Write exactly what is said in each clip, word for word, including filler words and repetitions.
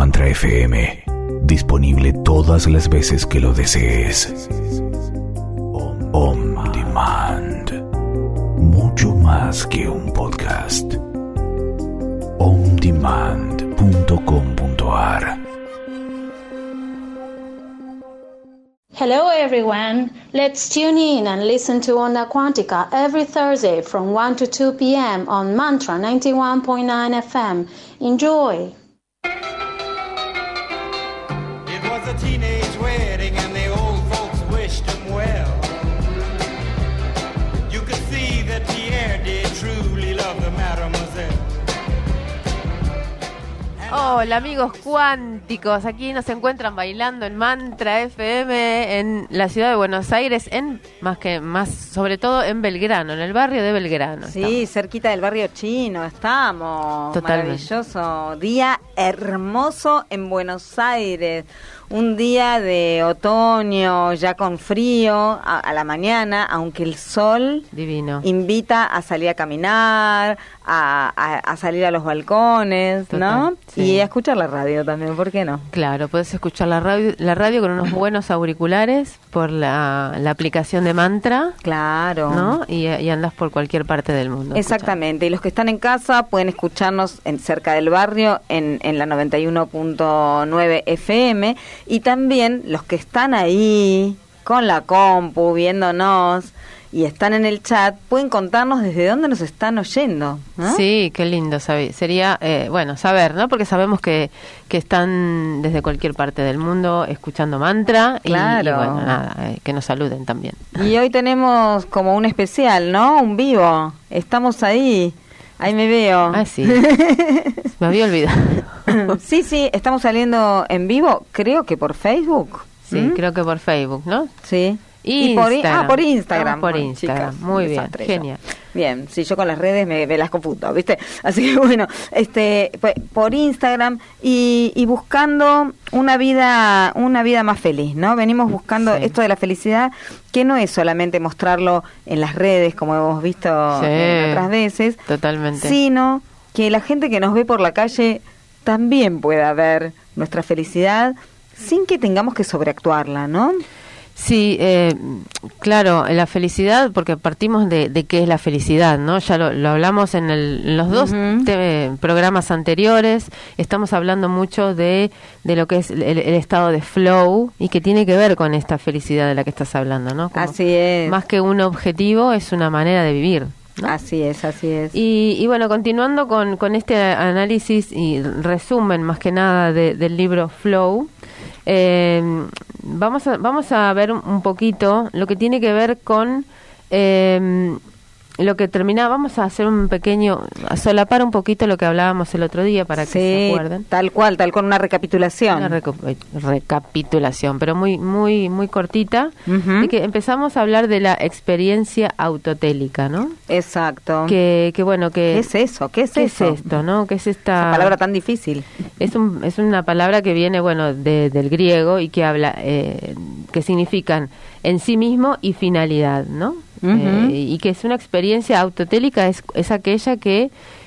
Mantra F M, disponible todas las veces que lo desees. On Demand, mucho más que un podcast. on demand punto com punto a r. Hello everyone, let's tune in and listen to Onda Quantica every Thursday from one to two p.m. on Mantra ninety-one point nine F M. Enjoy! It was a teenage wedding and the old folks wished him well. You could see that Pierre did truly love the mademoiselle. Hola amigos cuánticos, aquí nos encuentran bailando en Mantra F M en la ciudad de Buenos Aires, en más que más sobre todo en Belgrano, en el barrio de Belgrano. Sí, estamos. Cerquita del barrio chino estamos. Totalmente. Maravilloso día hermoso en Buenos Aires. Un día de otoño, ya con frío, a, a la mañana, aunque el sol Divino. invita a salir a caminar, a, a, a salir a los balcones, Total, ¿no? sí. Y a escuchar la radio también, ¿por qué no? Claro, puedes escuchar la radio, la radio con unos buenos auriculares por la, la aplicación de Mantra, Claro. ¿no? Y, y andas por cualquier parte del mundo. Exactamente, y los que están en casa pueden escucharnos en cerca del barrio en, en la noventa y uno punto nueve F M, y también los que están ahí con la compu viéndonos y están en el chat pueden contarnos desde dónde nos están oyendo, ¿no? Sí, qué lindo saber. Sería, eh, bueno, saber, ¿no? Porque sabemos que, que están desde cualquier parte del mundo escuchando Mantra. Y, Claro. y bueno, nada, eh, que nos saluden también. Y hoy tenemos como un especial, ¿no? Un vivo. Estamos ahí. Ahí me veo. Ah, sí. Me había olvidado. Sí, sí, estamos saliendo en vivo, creo que por Facebook. Sí, ¿Mm? creo que por Facebook, ¿no? Sí. Y por, i- Instagram. ah, por Instagram. Estamos por Bueno, Instagram. chicas, Muy un bien, desastre yo. genial. Bien, si yo con las redes me, me las confundo, ¿viste? Así que bueno, este, pues, por Instagram y, y buscando una vida, una vida más feliz, ¿no? Venimos buscando Sí. esto de la felicidad, que no es solamente mostrarlo en las redes, como hemos visto Sí. en otras veces, Totalmente. sino que la gente que nos ve por la calle también pueda ver nuestra felicidad sin que tengamos que sobreactuarla, ¿no? Sí, eh, claro, la felicidad, porque partimos de, de qué es la felicidad, ¿no? Ya lo, lo hablamos en, el, en los dos Ujú. te- programas anteriores, estamos hablando mucho de, de lo que es el, el estado de flow y que tiene que ver con esta felicidad de la que estás hablando, ¿no? Como Así es. Más que un objetivo, es una manera de vivir, ¿no? Así es, así es. Y, y bueno, continuando con, con este análisis y resumen más que nada de- del libro Flow, eh, vamos a, vamos a ver un poquito lo que tiene que ver con eh, lo que termina. Vamos a hacer un pequeño, a solapar un poquito lo que hablábamos el otro día para que Sí, se acuerden. tal cual, tal cual, una recapitulación. Una reco- recapitulación, pero muy muy muy cortita, Ujú. y que empezamos a hablar de la experiencia autotélica, ¿no? Exacto. Que, que bueno, que ¿Qué es eso? ¿Qué es ¿Qué eso? es esto, no? ¿Qué es esta Esa palabra tan difícil. Es, un, es una palabra que viene, bueno, de, del griego y que habla, eh, que significan en sí mismo y finalidad, ¿no? Ujú. Eh, y que es una experiencia autotélica, es, es aquella que,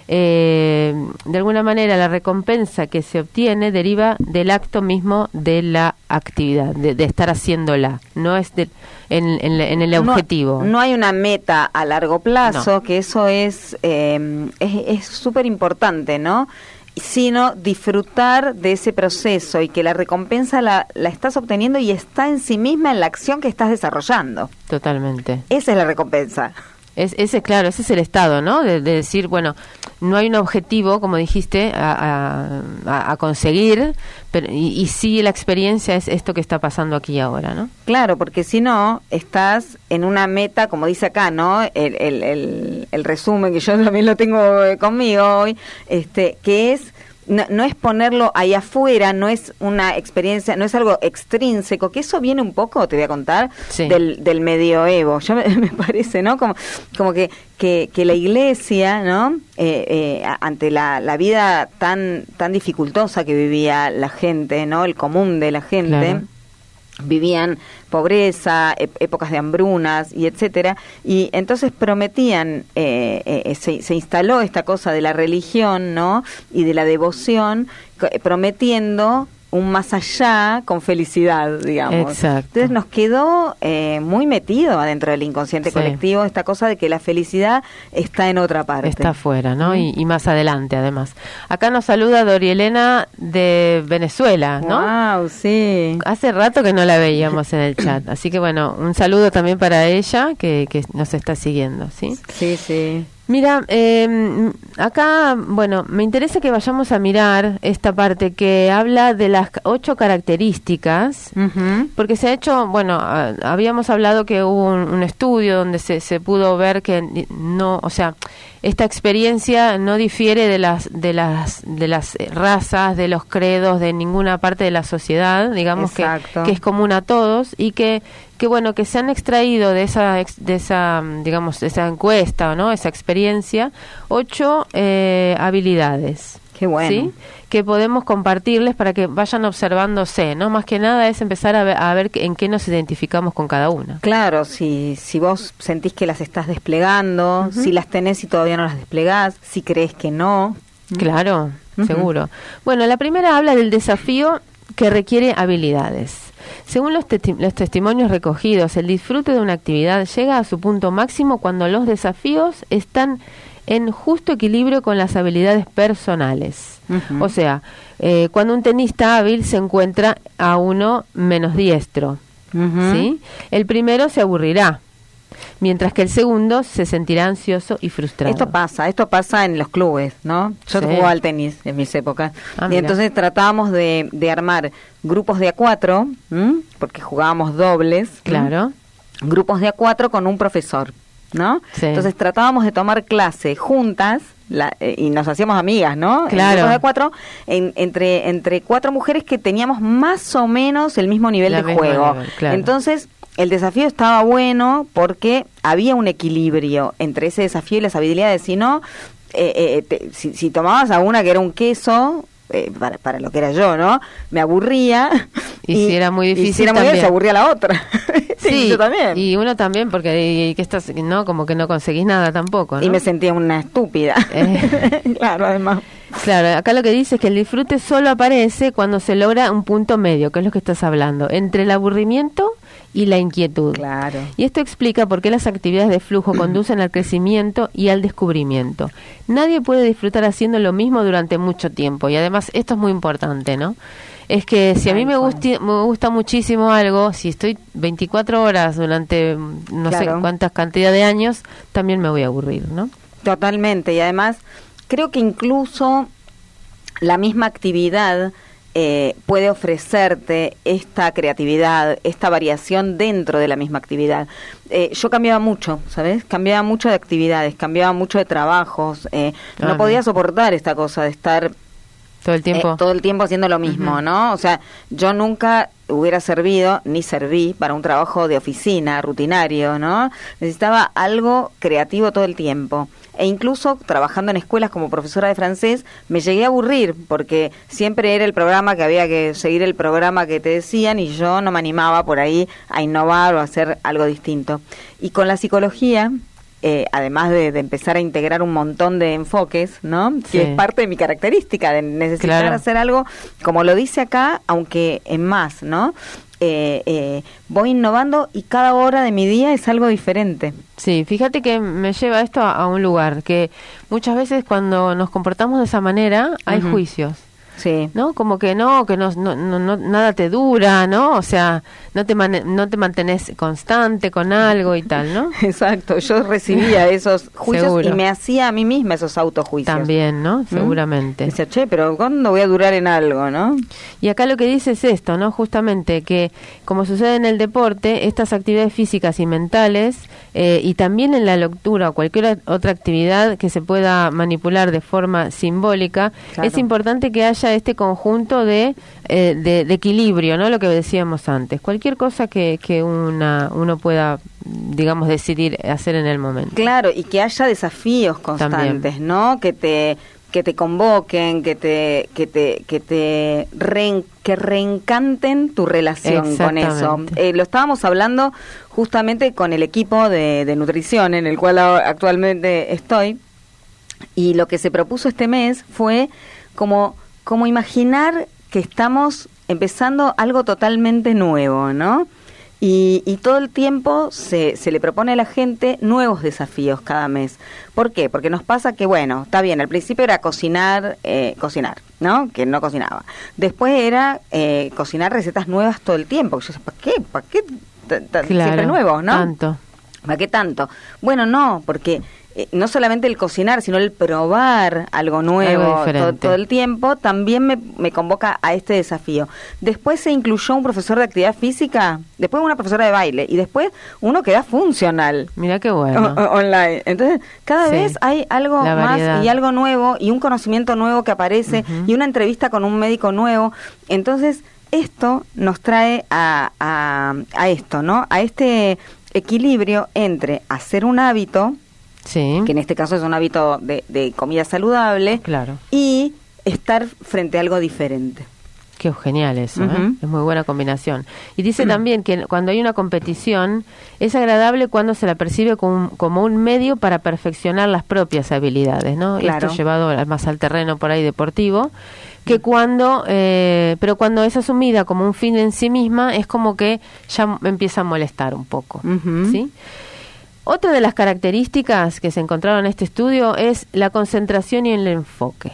eh, de alguna manera, la recompensa que se obtiene deriva del acto mismo de la actividad, de, de estar haciéndola, no es de, en, en, en el objetivo. No, no hay una meta a largo plazo, No. que eso es eh, es súper importante, ¿no? Sino disfrutar de ese proceso y que la recompensa la, la estás obteniendo y está en sí misma en la acción que estás desarrollando. Totalmente. Esa es la recompensa. Es, ese, claro, ese es el estado, ¿no? De, de decir, bueno, no hay un objetivo, como dijiste, a, a, a conseguir, pero y, y sí la experiencia es esto que está pasando aquí y ahora, ¿no? Claro, porque si no, estás en una meta, como dice acá, ¿no? El, el, el, el resumen, que yo también lo tengo eh, conmigo hoy, este, que es, no, no es ponerlo ahí afuera, no es una experiencia, no es algo extrínseco, que eso viene un poco, te voy a contar, Sí. del, del medioevo. Ya me, me parece, ¿no? Como, como que, que, que la iglesia, ¿no? Eh, eh, a- ante la, la vida tan, tan dificultosa que vivía la gente, ¿no? El común de la gente. Claro. vivían pobreza, ep- épocas de hambrunas y etcétera, y entonces prometían, eh, eh, se, se instaló esta cosa de la religión, ¿no? Y de la devoción, co- prometiendo un más allá con felicidad, digamos. Exacto. Entonces nos quedó eh, muy metido adentro del inconsciente Sí. colectivo esta cosa de que la felicidad está en otra parte. Está afuera, ¿no? Y, y más adelante, además. Acá nos saluda Dorielena de Venezuela, ¿no? Wow, sí. Hace rato que no la veíamos en el chat, así que bueno, un saludo también para ella que, que nos está siguiendo, ¿sí? Sí, sí. Mira, eh, acá, bueno, me interesa que vayamos a mirar esta parte que habla de las ocho características, Ujú. porque se ha hecho, bueno, ah, habíamos hablado que hubo un, un estudio donde se, se pudo ver que ni- no, o sea, esta experiencia no difiere de las de las de las eh, razas, de los credos, de ninguna parte de la sociedad, digamos que, Exacto. que es común a todos y que que bueno que se han extraído de esa ex- de esa mm, digamos de esa encuesta, ¿no? Esa experiencia ocho eh, habilidades. Qué bueno. ¿Sí? Que podemos compartirles para que vayan observándose, ¿no? Más que nada es empezar a ver, a ver en qué nos identificamos con cada una. Claro, si, si vos sentís que las estás desplegando, si las tenés y todavía no las desplegás, si crees que no. Claro, Ujú. seguro. Bueno, la primera habla del desafío que requiere habilidades. Según los, testi- los testimonios recogidos, el disfrute de una actividad llega a su punto máximo cuando los desafíos están en justo equilibrio con las habilidades personales. Ujú. O sea, eh, cuando un tenista hábil se encuentra a uno menos diestro, Ujú. ¿sí? El primero se aburrirá, mientras que el segundo se sentirá ansioso y frustrado. Esto pasa, esto pasa en los clubes, ¿no? Yo Sí. jugaba al tenis en mis épocas. Ah, y mira. entonces tratábamos de, de armar grupos de a cuatro, ¿m? Porque jugábamos dobles. ¿m? Claro. Grupos de a cuatro con un profesor, ¿no? Sí. Entonces tratábamos de tomar clase juntas la- eh, y nos hacíamos amigas, ¿no? En Claro. grupos de a cuatro, en- entre, entre cuatro mujeres que teníamos más o menos el mismo nivel La de misma juego. nivel, claro. Entonces, el desafío estaba bueno porque había un equilibrio entre ese desafío y las habilidades. Si no, eh, eh, te- si, si tomabas a una que era un queso, eh, para, para lo que era yo, ¿no? Me aburría. Y si era muy y difícil si era muy bien, también. se aburría la otra. sí, yo también. Y uno también, porque y, que estás, no, como que no conseguís nada tampoco, ¿no? Y me sentía una estúpida. Eh. claro, además. Claro, acá lo que dice es que el disfrute solo aparece cuando se logra un punto medio, que es lo que estás hablando, entre el aburrimiento y la inquietud. Claro. Y esto explica por qué las actividades de flujo conducen al crecimiento y al descubrimiento. Nadie puede disfrutar haciendo lo mismo durante mucho tiempo. Y además, esto es muy importante, ¿no? Es que si a mí me, gusti- me gusta muchísimo algo, si estoy veinticuatro horas durante no sé Claro. cuántas cantidad de años, también me voy a aburrir, ¿no? Totalmente. Y además, creo que incluso la misma actividad eh, puede ofrecerte esta creatividad, esta variación dentro de la misma actividad. Eh, yo cambiaba mucho, ¿sabes? Cambiaba mucho de actividades, cambiaba mucho de trabajos. Eh, Ah, no podía bien. soportar esta cosa de estar Todo el tiempo. Eh, todo el tiempo haciendo lo mismo, ¿no? O sea, yo nunca hubiera servido, ni serví para un trabajo de oficina, rutinario, ¿no? Necesitaba algo creativo todo el tiempo. E incluso trabajando en escuelas como profesora de francés, me llegué a aburrir, porque siempre era el programa que había que seguir el programa que te decían y yo no me animaba por ahí a innovar o a hacer algo distinto. Y con la psicología, Eh, además de, de empezar a integrar un montón de enfoques, ¿no? Sí. Que es parte de mi característica, de necesitar Claro. hacer algo, como lo dice acá, aunque en más, ¿no? Eh, eh, voy innovando y cada hora de mi día es algo diferente. Sí, fíjate que me lleva esto a, a un lugar que muchas veces cuando nos comportamos de esa manera hay Ujú. juicios. Sí. ¿No? Como que no, que no, no, no, no- nada te dura, ¿no? O sea, no te mane- no te mantenés constante con algo y tal, ¿no? Exacto, yo recibía esos juicios Seguro. y me hacía a mí misma esos autojuicios. También, ¿no? Seguramente. Decía, che, pero ¿cuándo voy a durar en algo, no? Y acá lo que dice es esto, ¿no? Justamente que, como sucede en el deporte, estas actividades físicas y mentales, eh, y también en la lectura o cualquier otra actividad que se pueda manipular de forma simbólica, Claro. es importante que haya este conjunto de, eh, de, de equilibrio, ¿no? Lo que decíamos antes. Cualquier cosa que, que una, uno pueda, digamos, decidir hacer en el momento. Claro, y que haya desafíos constantes, También. ¿no? Que te que te convoquen, que te que te que te reen, que reencanten tu relación con eso. Eh, lo estábamos hablando justamente con el equipo de, de nutrición en el cual actualmente estoy, y lo que se propuso este mes fue como como imaginar que estamos empezando algo totalmente nuevo, ¿no? Y, y todo el tiempo se, se le propone a la gente nuevos desafíos cada mes. ¿Por qué? Porque nos pasa que, bueno, está bien, al principio era cocinar, eh, cocinar, ¿no? Que no cocinaba. Después era eh, cocinar recetas nuevas todo el tiempo. Yo decía, ¿para qué? ¿Para qué? T- t- Claro, siempre nuevos, ¿no? Tanto. ¿Para qué tanto? Bueno, no, porque eh, no solamente el cocinar, sino el probar algo nuevo Algo todo, diferente. todo el tiempo, también me, me convoca a este desafío. Después se incluyó un profesor de actividad física, después una profesora de baile, y después uno que da funcional. Mira qué bueno. O- o- online. Entonces, cada Sí, vez hay algo la más variedad. y algo nuevo y un conocimiento nuevo que aparece Ujú. y una entrevista con un médico nuevo. Entonces, esto nos trae a, a, a esto, ¿no? A este equilibrio entre hacer un hábito, Sí, que en este caso es un hábito de, de comida saludable, claro. y estar frente a algo diferente. Qué genial eso, ¿eh? Ujú. Es muy buena combinación. Y dice también que cuando hay una competición es agradable cuando se la percibe como un, como un medio para perfeccionar las propias habilidades, ¿no? Claro. Esto llevado al- más al terreno por ahí deportivo, que cuando, eh, pero cuando es asumida como un fin en sí misma es como que ya m- empieza a molestar un poco, Ujú. ¿sí? Otra de las características que se encontraron en este estudio es la concentración y el enfoque.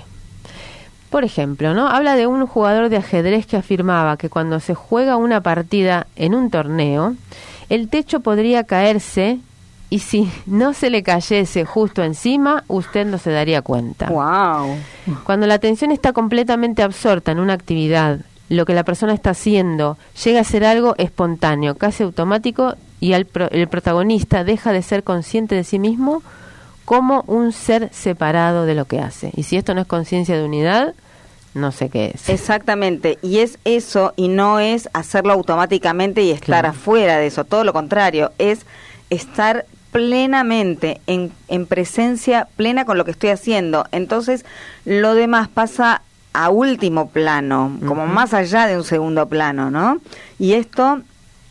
Por ejemplo, ¿no? Habla de un jugador de ajedrez que afirmaba que cuando se juega una partida en un torneo, el techo podría caerse y si no se le cayese justo encima, usted no se daría cuenta. Wow. Cuando la atención está completamente absorta en una actividad, lo que la persona está haciendo llega a ser algo espontáneo, casi automático, y el, pro- el protagonista deja de ser consciente de sí mismo como un ser separado de lo que hace. Y si esto no es conciencia de unidad, no sé qué es. Exactamente, y es eso, y no es hacerlo automáticamente y estar Claro. afuera de eso, todo lo contrario, es estar plenamente en, en presencia plena con lo que estoy haciendo. Entonces, lo demás pasa a último plano, como Ujú. más allá de un segundo plano, ¿no? Y esto,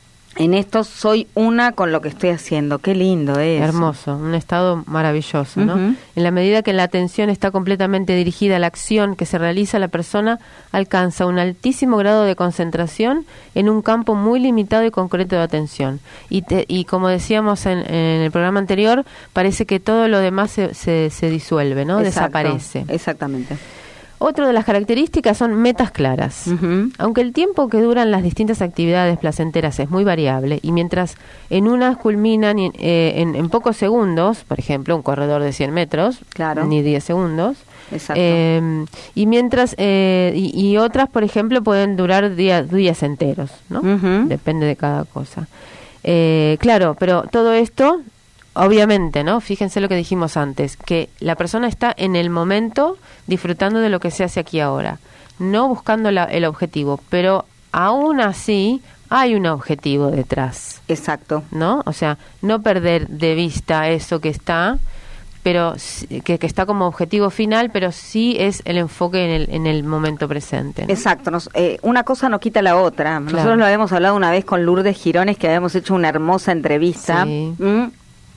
en esto soy una con lo que estoy haciendo. Qué lindo es. Hermoso, un estado maravilloso, ¿no? Ujú. En la medida que la atención está completamente dirigida a la acción que se realiza, la persona alcanza un altísimo grado de concentración en un campo muy limitado y concreto de atención. Y, te- y como decíamos en, en el programa anterior, parece que todo lo demás se, se, se disuelve, ¿no? Exacto, Desaparece. Exactamente. Otra de las características son metas claras. Ujú. Aunque el tiempo que duran las distintas actividades placenteras es muy variable y mientras en unas culminan en, eh, en, en pocos segundos, por ejemplo, un corredor de cien metros, Claro. ni diez segundos, Exacto. eh, y mientras eh, y, y otras, por ejemplo, pueden durar días, días enteros, ¿no? Ujú. Depende de cada cosa. Eh, claro, pero todo esto, obviamente, ¿no? Fíjense lo que dijimos antes, que la persona está en el momento disfrutando de lo que se hace aquí ahora, no buscando la- el objetivo, pero aún así hay un objetivo detrás, Exacto. ¿no? O sea, no perder de vista eso que está, pero sí- que, que está como objetivo final, pero sí es el enfoque en el, en el momento presente, ¿no? Exacto, nos- eh, una cosa no quita la otra. Claro. Nosotros lo habíamos hablado una vez con Lourdes Girones, que habíamos hecho una hermosa entrevista. Sí. ¿Mm?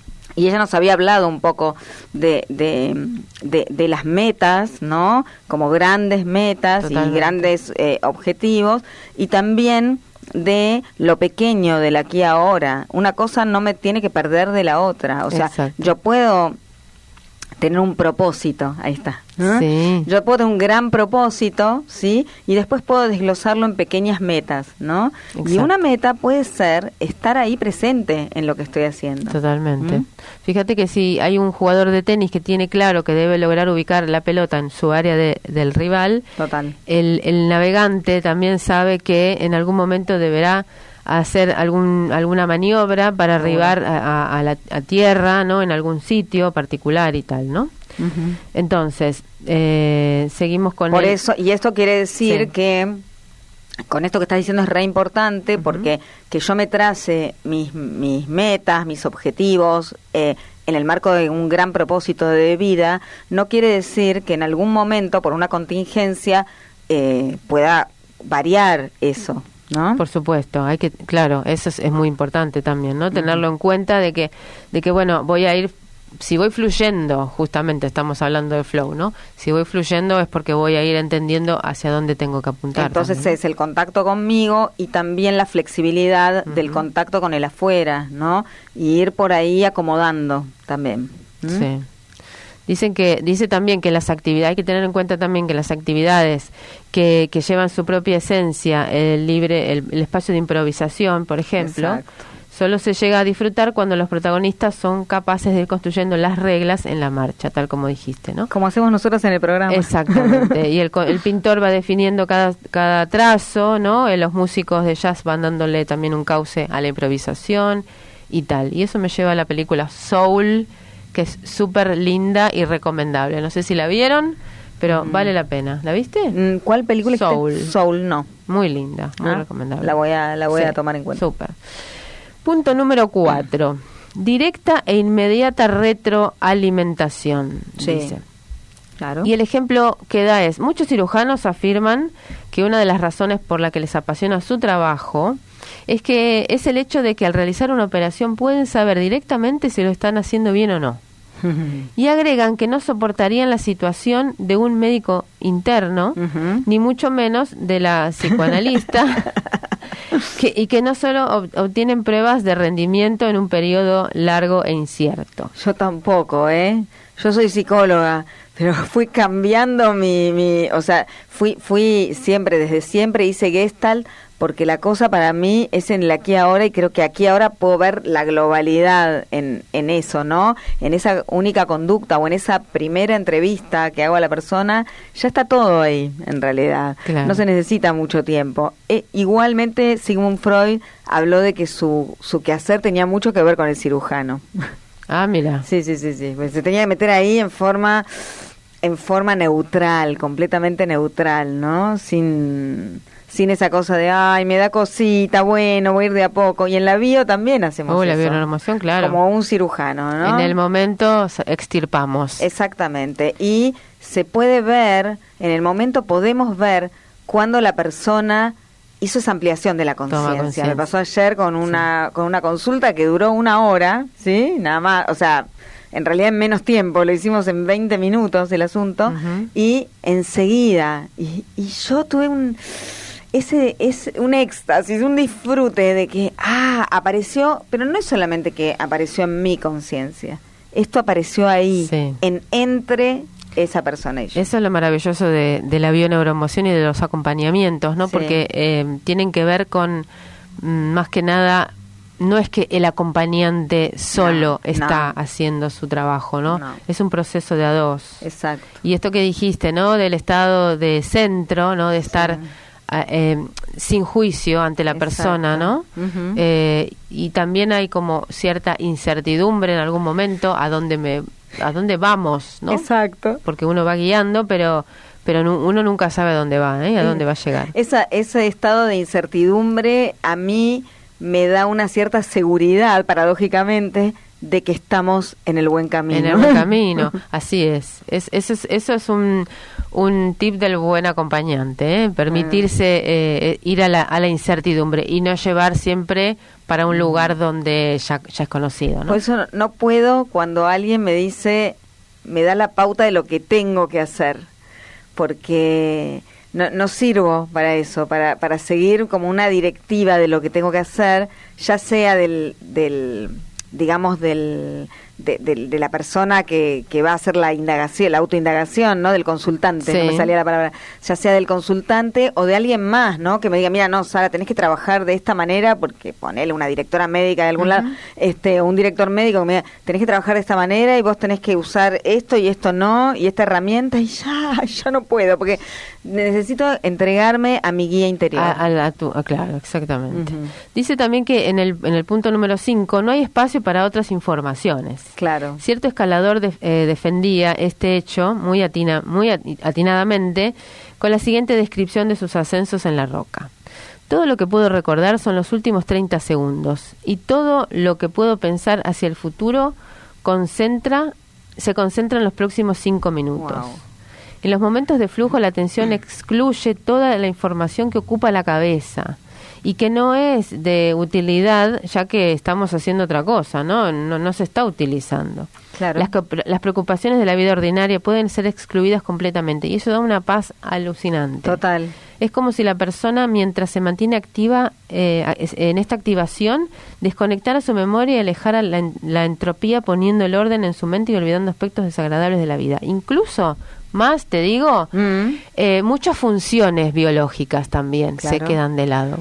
Y ella nos había hablado un poco de, de, de, de las metas, ¿no? Como grandes metas Totalmente. y grandes eh, objetivos, y también de lo pequeño del aquí y ahora. Una cosa no me tiene que perder de la otra. O sea, Exacto. yo puedo tener un propósito, ahí está. ¿eh? Sí. Yo puedo tener un gran propósito, ¿sí? Y después puedo desglosarlo en pequeñas metas, ¿no? Y Exacto. una meta puede ser estar ahí presente en lo que estoy haciendo. Totalmente. ¿Mm? Fíjate que si hay un jugador de tenis que tiene claro que debe lograr ubicar la pelota en su área de- del rival, Total. el, el navegante también sabe que en algún momento deberá hacer algún alguna maniobra para arribar a, a- a la a tierra, ¿no? En algún sitio particular y tal, ¿no? Ujú. Entonces, eh, seguimos con Por el- eso, y esto quiere decir Sí. que con esto que estás diciendo es re importante, Ujú. porque que yo me trace mis, mis metas, mis objetivos, eh, en el marco de un gran propósito de vida, no quiere decir que en algún momento, por una contingencia, eh, pueda variar eso, ¿no? Por supuesto, hay que, claro, eso es, es muy importante también, ¿no? Tenerlo en cuenta de que, de que bueno, voy a ir, si voy fluyendo, justamente estamos hablando de flow, ¿no? Si voy fluyendo es porque voy a ir entendiendo hacia dónde tengo que apuntar. Entonces también. Es el contacto conmigo y también la flexibilidad uh-huh. del contacto con el afuera, ¿no? Y ir por ahí acomodando también. ¿Mm? Sí. Dicen que, dice también que las actividades, hay que tener en cuenta también que las actividades que, que llevan su propia esencia, el libre, el, el espacio de improvisación, por ejemplo, Exacto. solo se llega a disfrutar cuando los protagonistas son capaces de ir construyendo las reglas en la marcha, tal como dijiste, ¿no? Como hacemos nosotros en el programa. Exactamente. Y el, el pintor va definiendo cada, cada trazo, ¿no? Eh, los músicos de jazz van dándole también un cauce a la improvisación y tal. Y eso me lleva a la película Soul, que es súper linda y recomendable. No sé si la vieron, pero mm. vale la pena. ¿La viste? ¿Cuál película? Soul. Soul, no. Muy linda, muy ah, recomendable. La voy a, la voy sí, a tomar en cuenta. Súper. Punto número cuatro. Directa e inmediata retroalimentación, sí. dice. Claro. Y el ejemplo que da es, muchos cirujanos afirman que una de las razones por la que les apasiona su trabajo es que es el hecho de que al realizar una operación pueden saber directamente si lo están haciendo bien o no. Y agregan que no soportarían la situación de un médico interno, uh-huh. ni mucho menos de la psicoanalista, que, y que no solo ob- obtienen pruebas de rendimiento en un periodo largo e incierto. Yo tampoco, ¿eh? Yo soy psicóloga, pero fui cambiando mi, mi o sea, fui, fui siempre, desde siempre hice Gestalt, porque la cosa para mí es en el aquí ahora y creo que aquí ahora puedo ver la globalidad en, en eso, ¿no? En esa única conducta o en esa primera entrevista que hago a la persona, ya está todo ahí, en realidad. Claro. No se necesita mucho tiempo. E, igualmente, Sigmund Freud habló de que su, su quehacer tenía mucho que ver con el cirujano. Ah, mira. Sí, sí, sí, sí. Pues se tenía que meter ahí en forma, en forma neutral, completamente neutral, ¿no? Sin... sin esa cosa de, ay, me da cosita, bueno, voy a ir de a poco. Y en la bio también hacemos oh, eso. La bionormación, claro. Como un cirujano, ¿no? En el momento extirpamos. Exactamente. Y se puede ver, en el momento podemos ver cuando la persona hizo esa ampliación de la conciencia. Me pasó ayer con una, sí. con una consulta que duró una hora, ¿sí? Nada más, o sea... En realidad en menos tiempo, lo hicimos en veinte minutos el asunto, uh-huh. y enseguida, y, y yo tuve un, ese, es un éxtasis, un disfrute de que, ah, apareció, pero no es solamente que apareció en mi conciencia, esto apareció ahí, sí. en entre esa persona y yo. Eso es lo maravilloso de, de la bioneuroemoción y de los acompañamientos, ¿no? Sí. Porque eh, tienen que ver con, más que nada, no es que el acompañante solo no, está no. haciendo su trabajo, ¿no? ¿no? Es un proceso de a dos. Exacto. Y esto que dijiste, ¿no? Del estado de centro, ¿no? De estar sí. eh, sin juicio ante la Exacto. persona, ¿no? Uh-huh. Eh, y también hay como cierta incertidumbre en algún momento a dónde me, a dónde vamos, ¿no? Exacto. Porque uno va guiando, pero pero uno nunca sabe a dónde va, ¿eh? A dónde va a llegar. Esa, ese estado de incertidumbre a mí me da una cierta seguridad, paradójicamente, de que estamos en el buen camino. En el buen camino, así es. es, eso, es eso es un, un tip del buen acompañante, ¿eh? Permitirse eh, ir a la, a la incertidumbre y no llevar siempre para un lugar donde ya, ya es conocido, ¿no? Por eso no, no puedo cuando alguien me dice, me da la pauta de lo que tengo que hacer, porque... No, no sirvo para eso, para, para seguir como una directiva de lo que tengo que hacer, ya sea del, del digamos, del, de, de, de la persona que, que va a hacer la indagación, la autoindagación, ¿no? Del consultante, sí. no me salía la palabra, ya sea del consultante o de alguien más, ¿no? Que me diga, mira, no, Sara, tenés que trabajar de esta manera, porque ponele una directora médica de algún uh-huh. lado, este, un director médico que me diga, tenés que trabajar de esta manera y vos tenés que usar esto y esto no, y esta herramienta, y ya, ya no puedo, porque necesito entregarme a mi guía interior. A, a, a tu, a, claro, exactamente. Uh-huh. Dice también que en el, en el punto número cinco no hay espacio para otras informaciones. Claro. Cierto escalador de, eh, defendía este hecho muy, atina, muy atinadamente con la siguiente descripción de sus ascensos en la roca. Todo lo que puedo recordar son los últimos treinta segundos y todo lo que puedo pensar hacia el futuro concentra, se concentra en los próximos cinco minutos. Wow. En los momentos de flujo la atención excluye toda la información que ocupa la cabeza y que no es de utilidad, ya que estamos haciendo otra cosa, ¿no? No, no se está utilizando. Claro. Las, las preocupaciones de la vida ordinaria pueden ser excluidas completamente y eso da una paz alucinante. Total. Es como si la persona, mientras se mantiene activa eh, en esta activación, desconectara su memoria y alejara la, la entropía, poniendo el orden en su mente y olvidando aspectos desagradables de la vida. Incluso, más te digo, Mm. eh, muchas funciones biológicas también Claro. se quedan de lado.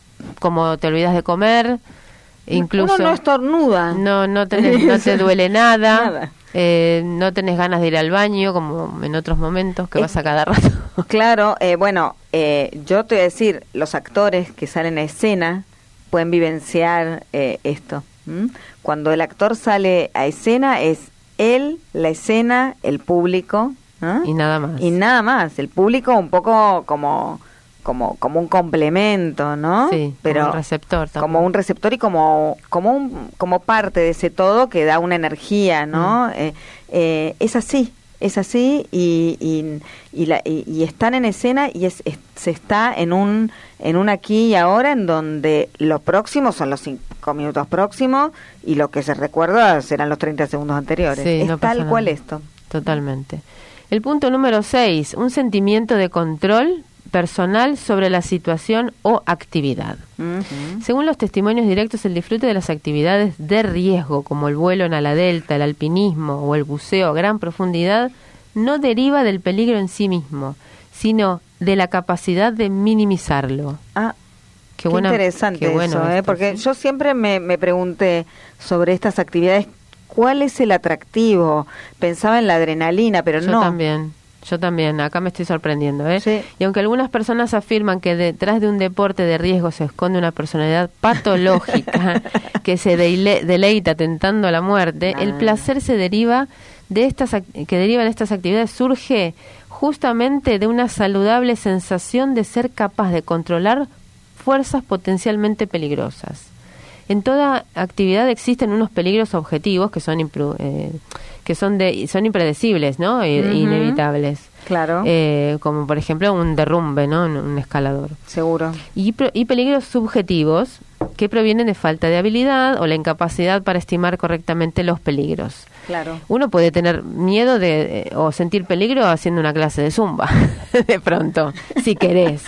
Como te olvidas de comer, incluso Uno no estornuda. no, no, tenés, no te duele nada, Nada. eh, no tenés ganas de ir al baño como en otros momentos que Es- vas a cada rato. Claro, eh, bueno, eh, yo te voy a decir, los actores que salen a escena pueden vivenciar eh, esto. ¿m? Cuando el actor sale a escena es él, la escena, el público, ¿no? Y nada más. Y nada más, el público un poco como como como un complemento, ¿no? Sí, pero como un receptor también. como un receptor y como como un como parte de ese todo que da una energía, ¿no? Mm. Eh, eh, es así, es así y y, y, la, y, y están en escena y es, es- se está en un en un aquí y ahora en donde lo próximo son los cinco minutos próximos y lo que se recuerda serán los treinta segundos anteriores. Sí, es no pasa tal cual nada. esto. Totalmente. El punto número seis, un sentimiento de control personal sobre la situación o actividad. Ujú. Según los testimonios directos, el disfrute de las actividades de riesgo, como el vuelo en ala delta, el alpinismo o el buceo a gran profundidad, no deriva del peligro en sí mismo, sino de la capacidad de minimizarlo. Ah, Qué, qué buena- interesante qué bueno eso, ¿eh? esto, Porque ¿sí? yo siempre me, me pregunté sobre estas actividades, ¿cuál es el atractivo? Pensaba en la adrenalina, pero Yo no. también, yo también, acá me estoy sorprendiendo, ¿eh? Sí. Y aunque algunas personas afirman que detrás de un deporte de riesgo se esconde una personalidad patológica que se deile- deleita tentando a la muerte, Nah. el placer se deriva de estas ac- que deriva de estas actividades surge justamente de una saludable sensación de ser capaz de controlar fuerzas potencialmente peligrosas. En toda actividad existen unos peligros objetivos que son impru- eh, que son de son impredecibles, ¿no? E- Ujú. Inevitables. Claro, Eh, como por ejemplo un derrumbe, ¿no? En un escalador. seguro. Y, pro- y peligros subjetivos que provienen de falta de habilidad o la incapacidad para estimar correctamente los peligros. Claro. Uno puede tener miedo de eh, o sentir peligro haciendo una clase de zumba, de pronto, si querés.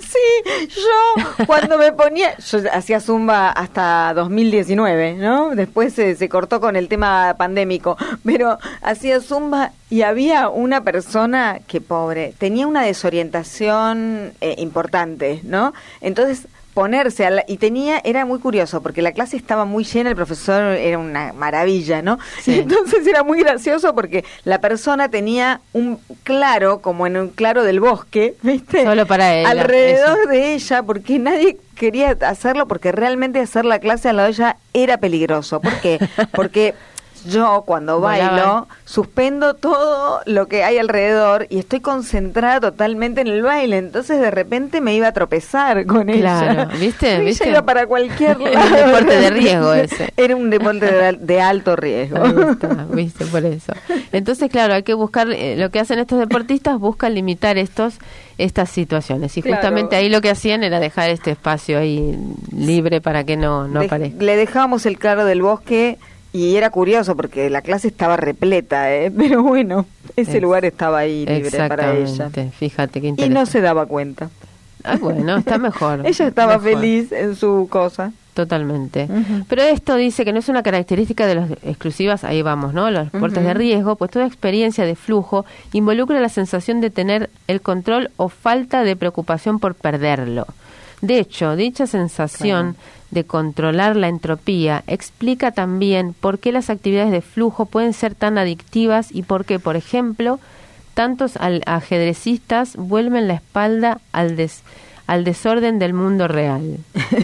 Sí, yo cuando me ponía, yo hacía zumba hasta dos mil diecinueve, ¿no? Después se, se cortó con el tema pandémico, pero hacía zumba y había una persona que, pobre, tenía una desorientación eh, importante, ¿no? Entonces ponerse a la, y tenía, era muy curioso porque la clase estaba muy llena, el profesor era una maravilla, ¿no? Sí. Y entonces era muy gracioso porque la persona tenía un claro, como en un claro del bosque, ¿viste? Solo para ella, Alrededor eso. de ella, porque nadie quería hacerlo, porque realmente hacer la clase al lado de ella era peligroso. ¿Por qué? Porque yo cuando Volaba. bailo suspendo todo lo que hay alrededor y estoy concentrada totalmente en el baile, entonces de repente me iba a tropezar con Claro, ella. ¿viste? Ella ¿Viste? iba para cualquier Era lado. un deporte de riesgo ese. Era un deporte de, de alto riesgo. Ahí está, viste, por eso. Entonces, claro, hay que buscar, eh, lo que hacen estos deportistas, buscan limitar estos estas situaciones. Y Claro. justamente ahí lo que hacían era dejar este espacio ahí libre para que no, no De- aparezca. le dejábamos el claro del bosque y era curioso porque la clase estaba repleta, ¿eh? Pero bueno, ese Ex- lugar estaba ahí libre para ella. Exactamente, fíjate qué Y interesante. no se daba cuenta. Ah, bueno, está mejor. Ella estaba mejor. feliz en su cosa. Totalmente. Ujú. Pero esto dice que no es una característica de los exclusivas, ahí vamos, ¿no? Los deportes Ujú. de riesgo, pues toda experiencia de flujo involucra la sensación de tener el control o falta de preocupación por perderlo. De hecho, dicha sensación de controlar la entropía explica también por qué las actividades de flujo pueden ser tan adictivas y por qué, por ejemplo, tantos al- ajedrecistas vuelven la espalda al des- al desorden del mundo real.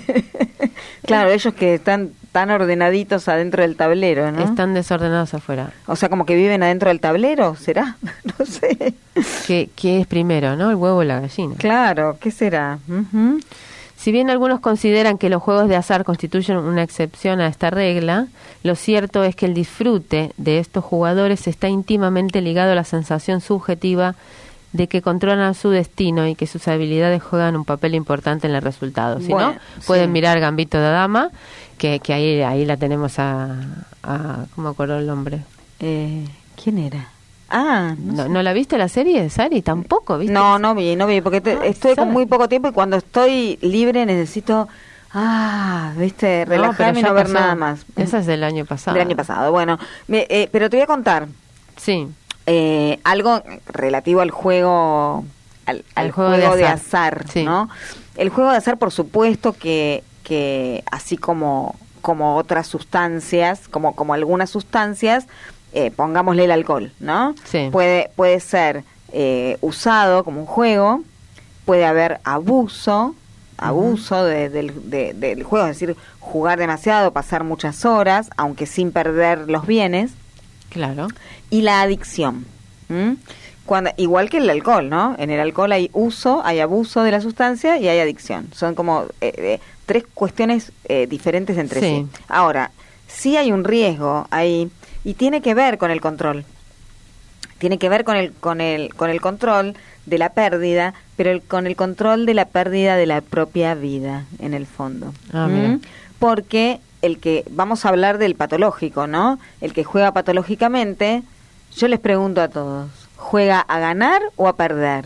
Claro, ellos que están tan ordenaditos adentro del tablero, ¿no? Están desordenados afuera. O sea, como que viven adentro del tablero, ¿será? No sé. ¿Qué, qué es primero, no? El huevo o la gallina. Claro, ¿qué será? Ujú. Si bien algunos consideran que los juegos de azar constituyen una excepción a esta regla, lo cierto es que el disfrute de estos jugadores está íntimamente ligado a la sensación subjetiva de que controlan su destino y que sus habilidades juegan un papel importante en el resultado. Si bueno, no, pueden sí. mirar Gambito de Dama, que, que ahí ahí la tenemos a, a... ¿Cómo me acuerdo el nombre? Eh, ¿Quién era? Ah, no, ¿No, sé. ¿No la viste la serie, Sari? Tampoco, ¿viste? No, no vi, no vi, porque te- Ah, estoy con ¿sabes? muy poco tiempo y cuando estoy libre necesito, ah, viste, No, pero relajarme y ya no ver pasó. nada más. Esa es del año pasado. Del año pasado, bueno. Me- eh, pero te voy a contar Sí. eh, algo relativo al juego, al, al Al juego juego, de de azar. azar, Sí. ¿no? El juego de azar, por supuesto que, que así como, como otras sustancias, como, como algunas sustancias, eh, pongámosle el alcohol, ¿no? Sí. Puede, puede ser eh, usado como un juego, puede haber abuso, abuso de- del, de- del juego, es decir, jugar demasiado, pasar muchas horas, aunque sin perder los bienes, Claro. y la adicción. ¿m? Cuando, igual que el alcohol, ¿no? En el alcohol hay uso, hay abuso de la sustancia y hay adicción. Son como eh, eh, tres cuestiones eh, diferentes entre sí. Sí. Ahora, sí hay un riesgo ahí y tiene que ver con el control. Tiene que ver con el con el con el control de la pérdida, pero el, con el control de la pérdida de la propia vida, en el fondo. Ah, ¿m? mira. Porque el que, vamos a hablar del patológico, ¿no? El que juega patológicamente, yo les pregunto a todos, ¿juega a ganar o a perder?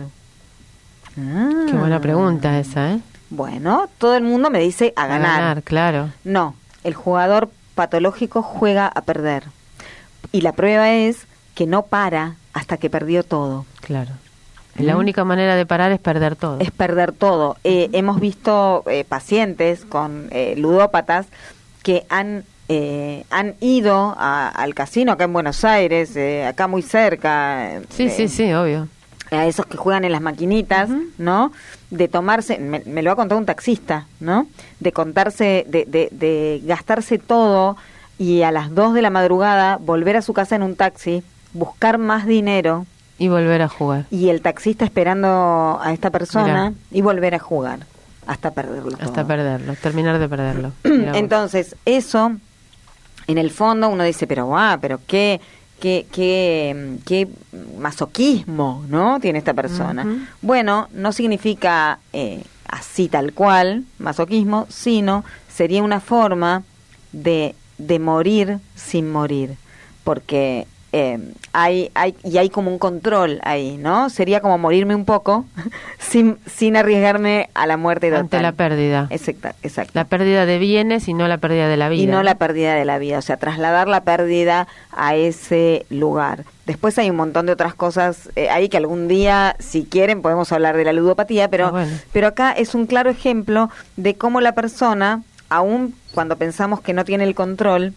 Ah. Qué buena pregunta esa, ¿eh? Bueno, todo el mundo me dice a ganar. claro. No, el jugador patológico juega a perder. Y la prueba es que no para hasta que perdió todo. Claro. La ¿Mm? única manera de parar es perder todo. Es perder todo. Eh, hemos visto eh, pacientes con eh, ludópatas que han eh, han ido a- al casino acá en Buenos Aires, eh, acá muy cerca. eh, Sí, sí, sí, obvio. A esos que juegan en las maquinitas, ¿no? De tomarse, me, me lo ha contado un taxista, ¿no? De contarse, de, de, de gastarse todo y a las dos de la madrugada volver a su casa en un taxi, buscar más dinero Y volver a jugar. y el taxista esperando a esta persona Mirá. y volver a jugar hasta perderlo todo. Hasta perderlo, terminar de perderlo. Mirá vos. Entonces, eso, en el fondo uno dice, pero guau, pero qué, qué, qué, qué masoquismo, ¿no? Tiene esta persona. Ujú. Bueno, no significa eh, así tal cual, masoquismo, sino sería una forma de, de morir sin morir. Porque eh, hay, hay, y hay como un control ahí, ¿no? Sería como morirme un poco sin, sin arriesgarme a la muerte total. Ante la pérdida. Exacto, exacto. La pérdida de bienes y no la pérdida de la vida. Y no la pérdida de la vida, o sea, trasladar la pérdida a ese lugar. Después hay un montón de otras cosas eh, ahí que algún día, si quieren, podemos hablar de la ludopatía, pero, Ah, bueno. pero acá es un claro ejemplo de cómo la persona, aun cuando pensamos que no tiene el control,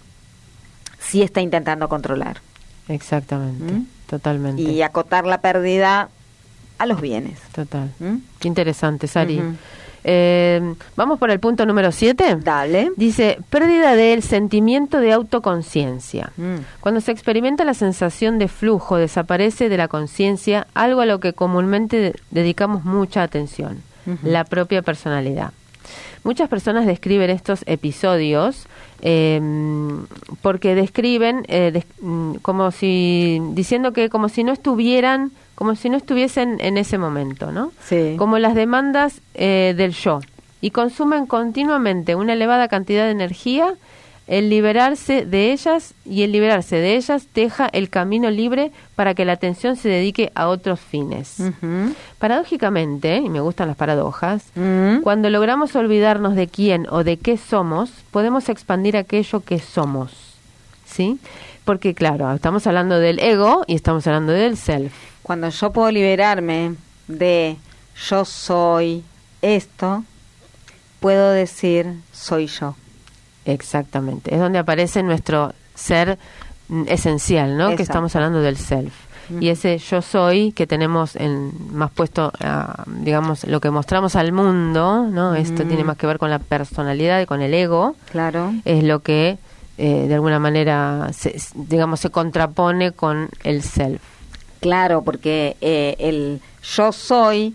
sí está intentando controlar Exactamente, ¿Mm? totalmente. y acotar la pérdida a los bienes. Total. ¿Mm? Qué interesante, Sari. Ujú. Eh, Vamos por el punto número siete. Dale. Dice, pérdida del sentimiento de autoconciencia. Mm. Cuando se experimenta la sensación de flujo, desaparece de la conciencia algo a lo que comúnmente de- dedicamos mucha atención, Ujú. la propia personalidad. Muchas personas describen estos episodios eh, porque describen eh, des- mm, como si diciendo que como si no estuvieran, como si no estuviesen en ese momento, ¿no? Sí. Como las demandas eh, del yo, y consumen continuamente una elevada cantidad de energía. El liberarse de ellas y el liberarse de ellas deja el camino libre para que la atención se dedique a otros fines. Ujú. Paradójicamente, y me gustan las paradojas, Mm. cuando logramos olvidarnos de quién o de qué somos, podemos expandir aquello que somos, ¿sí? Porque claro, estamos hablando del ego y estamos hablando del self. Cuando yo puedo liberarme de yo soy esto, puedo decir soy yo. Exactamente, es donde aparece nuestro ser mm, esencial, ¿no? Que Exacto. estamos hablando del self. Y ese yo soy que tenemos en, más puesto, a, digamos, lo que mostramos al mundo, ¿no? Esto tiene más que ver con la personalidad y con el ego. Claro. Es lo que eh, de alguna manera, se, digamos, se contrapone con el self. Claro, porque eh, el yo soy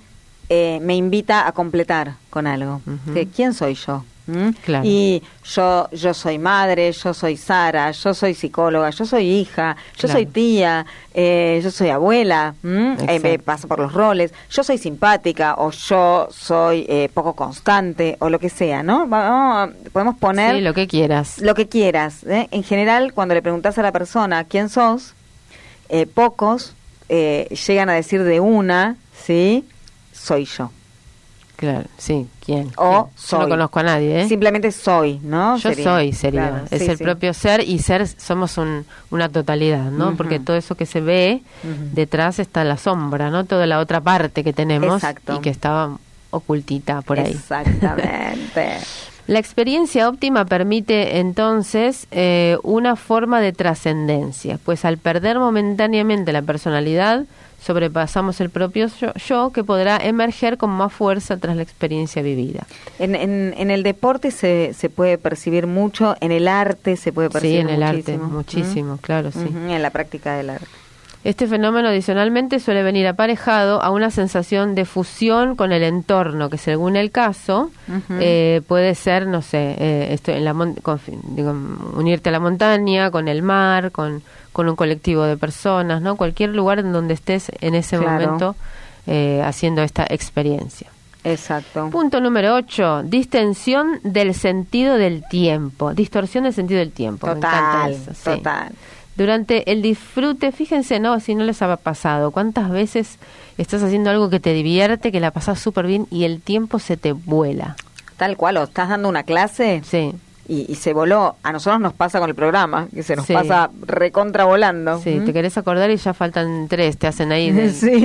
eh, me invita a completar con algo. Ujú. ¿De quién soy yo? ¿Mm? Claro. Y yo yo soy madre, yo soy Sara, yo soy psicóloga, yo soy hija, yo Claro. soy tía, eh, yo soy abuela, ¿m? eh, Exacto. me paso por los roles, yo soy simpática o yo soy eh, poco constante o lo que sea, ¿no? Vamos, podemos poner Sí, lo que quieras. lo que quieras. ¿eh? En general, cuando le preguntas a la persona quién sos, eh, pocos eh, llegan a decir de una, ¿sí? Soy yo. Claro, sí, ¿quién? O ¿Quién? Yo soy. no conozco a nadie, ¿eh? Simplemente soy, ¿no? Yo Sería. soy, sería. Claro, es sí, el sí. propio ser, y ser somos un, una totalidad, ¿no? Ujú. Porque todo eso que se ve, Ujú. detrás está la sombra, ¿no? Toda la otra parte que tenemos Exacto. y que estaba ocultita por ahí. Exactamente. La experiencia óptima permite entonces eh, una forma de trascendencia, pues al perder momentáneamente la personalidad, sobrepasamos el propio yo, yo que podrá emerger con más fuerza tras la experiencia vivida. En, en, en el deporte se, se puede percibir mucho, en el arte se puede Sí, percibir en el muchísimo. arte, muchísimo, claro, sí. Ujú, en la práctica del arte. Este fenómeno adicionalmente suele venir aparejado a una sensación de fusión con el entorno, que según el caso Ujú. eh, puede ser, no sé, eh, esto en la mon- con- digo, unirte a la montaña, con el mar, con, con un colectivo de personas, ¿no? Cualquier lugar en donde estés en ese Claro. momento eh, haciendo esta experiencia. Exacto. Punto número ocho, distensión del sentido del tiempo, distorsión del sentido del tiempo. Me encanta Total, eso, sí. total. Durante el disfrute, fíjense, ¿no? Si no les ha pasado, ¿cuántas veces estás haciendo algo que te divierte, que la pasás súper bien y el tiempo se te vuela? Tal cual, o estás dando una clase Sí, y, y se voló. A nosotros nos pasa con el programa, que se nos Sí. pasa recontra volando. sí, ¿Mm? te querés acordar y ya faltan tres, te hacen ahí. del- Sí.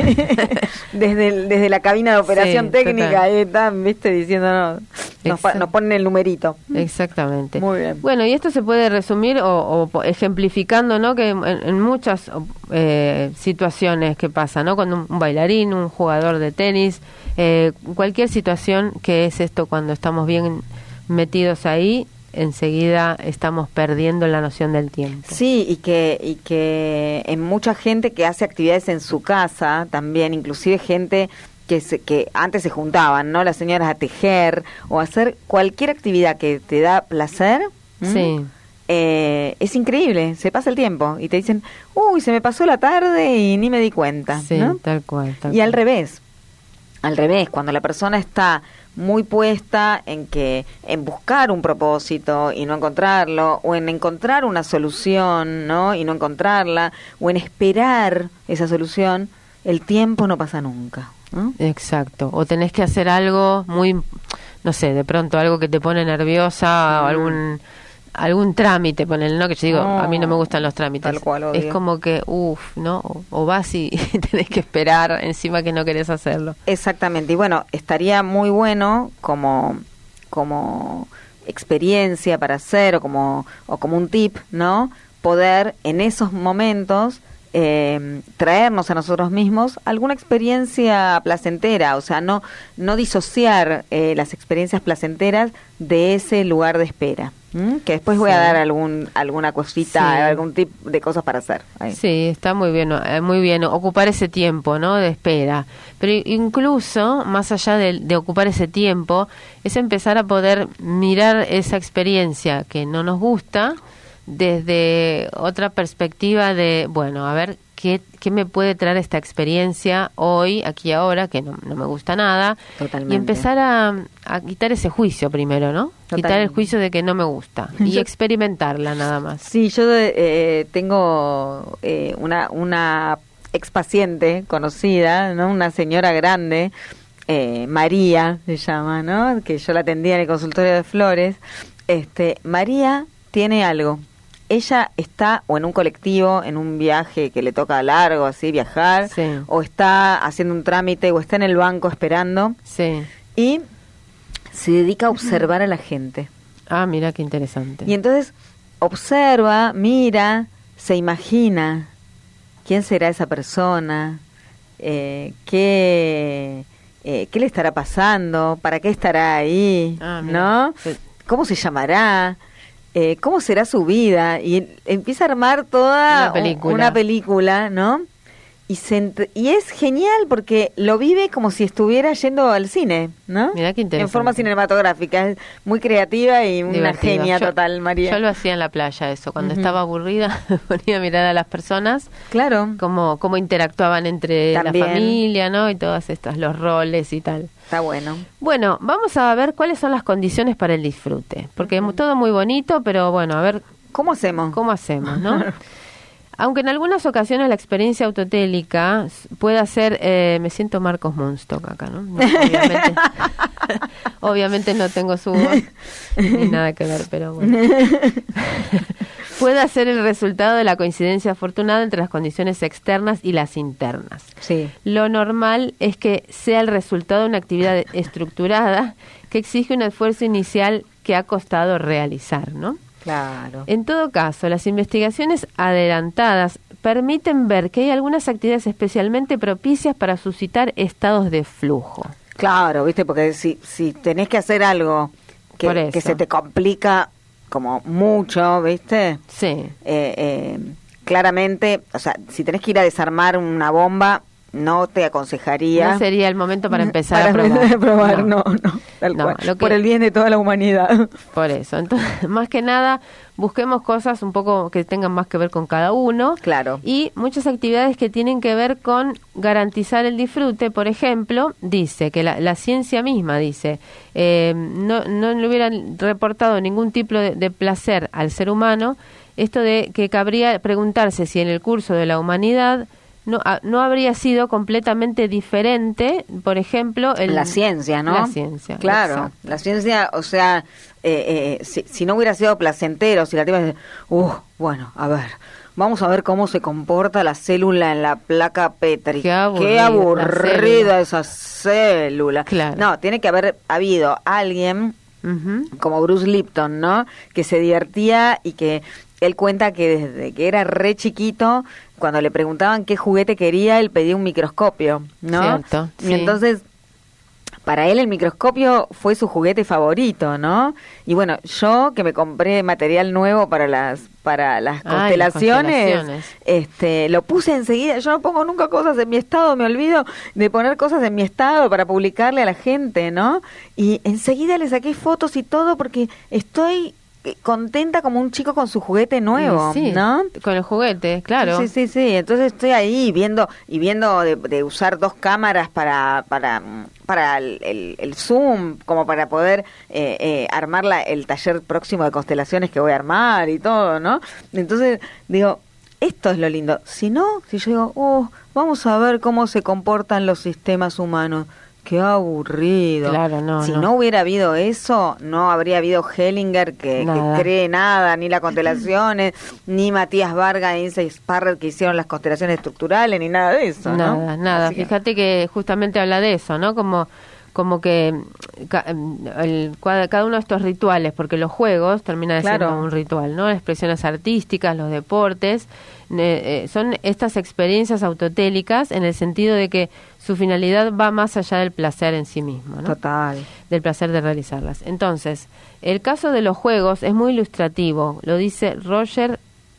desde, el- desde la cabina de operación Sí, técnica, total. ahí están, viste, diciéndonos, nos, pa- Exacto. nos ponen el numerito. Exactamente. Muy bien. Bueno, y esto se puede resumir o, o po- ejemplificando, ¿no? Que en, en muchas eh, situaciones que pasa, ¿no? Con un, un bailarín, un jugador de tenis, eh, cualquier situación que es esto cuando estamos bien metidos ahí, enseguida estamos perdiendo la noción del tiempo. Sí, y que, y que en mucha gente que hace actividades en su casa, también, inclusive gente que se, que antes se juntaban, ¿no? Las señoras a tejer o a hacer cualquier actividad que te da placer. ¿m? Sí. Eh, es increíble, se pasa el tiempo y te dicen, uy, se me pasó la tarde y ni me di cuenta. Sí, ¿no? tal cual. Tal Y al cual. revés, al revés, cuando la persona está muy puesta en que en buscar un propósito y no encontrarlo, o en encontrar una solución, ¿no? Y no encontrarla, o en esperar esa solución, el tiempo no pasa nunca, ¿no? Exacto. O tenés que hacer algo muy, no sé, de pronto algo que te pone nerviosa o Mm. algún algún trámite, ponele, ¿no? Que yo digo, No, a mí no me gustan los trámites. tal cual, odio. Es como que, uff, ¿no? O, o vas y tenés que esperar encima que no querés hacerlo. Exactamente, y bueno, estaría muy bueno como, como experiencia para hacer o como, o como un tip, ¿no? Poder en esos momentos eh, traernos a nosotros mismos alguna experiencia placentera, o sea, no, no disociar eh, las experiencias placenteras de ese lugar de espera. ¿m? Que después voy a Sí. dar algún alguna cosita, Sí. algún tip de cosas para hacer. Ahí. Sí, está muy bien, eh, muy bien ocupar ese tiempo, ¿no? De espera. Pero incluso, más allá de, de ocupar ese tiempo, es empezar a poder mirar esa experiencia que no nos gusta desde otra perspectiva de, bueno, a ver, ¿qué, qué me puede traer esta experiencia hoy, aquí ahora, que no, no me gusta nada? Totalmente. Y empezar a, a quitar ese juicio primero, ¿no? Quitar el Totalmente. juicio de que no me gusta y Yo- experimentarla nada más. Sí, yo eh, tengo eh, una, una ex paciente conocida, ¿no? Una señora grande, eh, María se llama, ¿no? Que yo la atendía en el consultorio de Flores. Este, María tiene algo. Ella está o en un colectivo, en un viaje que le toca largo, así, viajar, Sí. o está haciendo un trámite, o está en el banco esperando, Sí. y se dedica a observar a la gente. Ah, mira qué interesante. Y entonces observa, mira, se imagina quién será esa persona, eh, qué, eh, qué le estará pasando, para qué estará ahí, Ah, mira. ¿no? Sí. ¿Cómo se llamará? Eh, ¿Cómo será su vida? Y empieza a armar toda Una película. una película, ¿no? y, se ent- y es genial porque lo vive como si estuviera yendo al cine, ¿no? Mirá qué interesante. En forma cinematográfica, es muy creativa y una Divertido. genia Yo- total, María. Yo lo hacía en la playa eso, cuando Ujú. estaba aburrida me ponía a mirar a las personas, Claro, cómo, cómo interactuaban entre También. la familia, ¿no? Y todas estas, los roles y tal. está bueno. Bueno, vamos a ver cuáles son las condiciones para el disfrute, porque es todo muy bonito, pero bueno, a ver ¿Cómo hacemos? cómo hacemos, ¿no? Aunque en algunas ocasiones la experiencia autotélica s- pueda ser, eh, me siento Marcos Munstock acá, ¿no? No, obviamente, obviamente no tengo su voz ni nada que ver, pero bueno. Pueda ser el resultado de la coincidencia afortunada entre las condiciones externas y las internas. Sí. Lo normal es que sea el resultado de una actividad estructurada que exige un esfuerzo inicial que ha costado realizar, ¿no? Claro. En todo caso, las investigaciones adelantadas permiten ver que hay algunas actividades especialmente propicias para suscitar estados de flujo. Claro, ¿viste? Porque si, si tenés que hacer algo que, Por eso. que se te complica como mucho, ¿viste? Sí, Eh, eh, claramente, o sea, si tenés que ir a desarmar una bomba, no te aconsejaría. no sería el momento para empezar Para a probar. empezar a probar, no, no, tal No, cual. lo que- Por el bien de toda la humanidad. Por eso, entonces, más que nada, busquemos cosas un poco que tengan más que ver con cada uno. Claro. Y muchas actividades que tienen que ver con garantizar el disfrute. Por ejemplo, dice que la, la ciencia misma dice, eh, no, no le hubieran reportado ningún tipo de, de placer al ser humano. Esto de que cabría preguntarse si en el curso de la humanidad no, a- no habría sido completamente diferente, por ejemplo, el, La ciencia, ¿no? La ciencia, Claro, exacto. la ciencia, o sea, eh, eh, si, si no hubiera sido placentero, si la tipa dice, uh, bueno, a ver, vamos a ver cómo se comporta la célula en la placa Petri. Qué aburrida la aburrida célula. esa célula. Claro. No, tiene que haber habido alguien Ujú. como Bruce Lipton, ¿no? Que se divertía y que él cuenta que desde que era re chiquito, cuando le preguntaban qué juguete quería, él pedía un microscopio, ¿no? Cierto, Y sí. entonces, para él el microscopio fue su juguete favorito, ¿no? Y bueno, yo que me compré material nuevo para las para las Ay, las constelaciones, constelaciones. este, lo puse enseguida. Yo no pongo nunca cosas en mi estado, me olvido de poner cosas en mi estado para publicarle a la gente, ¿no? Y enseguida le saqué fotos y todo porque estoy eh, contenta como un chico con su juguete nuevo, Sí, ¿no? con el juguete, claro. Sí, sí, sí. Entonces estoy ahí viendo y viendo de, de usar dos cámaras para para para el, el, el Zoom, como para poder eh, eh, armar la, el taller próximo de constelaciones que voy a armar y todo, ¿no? Entonces digo, esto es lo lindo. Si no, si yo digo, oh, vamos a ver cómo se comportan los sistemas humanos. Qué aburrido. Claro, no, si no. no. hubiera habido eso, no habría habido Hellinger que, Nada. que cree nada, ni las constelaciones, ni Matías Varga y Ince Sparrer que hicieron las constelaciones estructurales, ni nada de eso, ¿no? Nada, nada. Así que- Fíjate que justamente habla de eso, ¿no? Como como que mm, ca- mm, el, cua- cada uno de estos rituales, porque los juegos terminan Claro. siendo un ritual, ¿no? Las expresiones artísticas, los deportes, eh, eh, son estas experiencias autotélicas en el sentido de que su finalidad va más allá del placer en sí mismo, ¿no? Total. Del placer de realizarlas. Entonces, el caso de los juegos es muy ilustrativo, lo dice Roger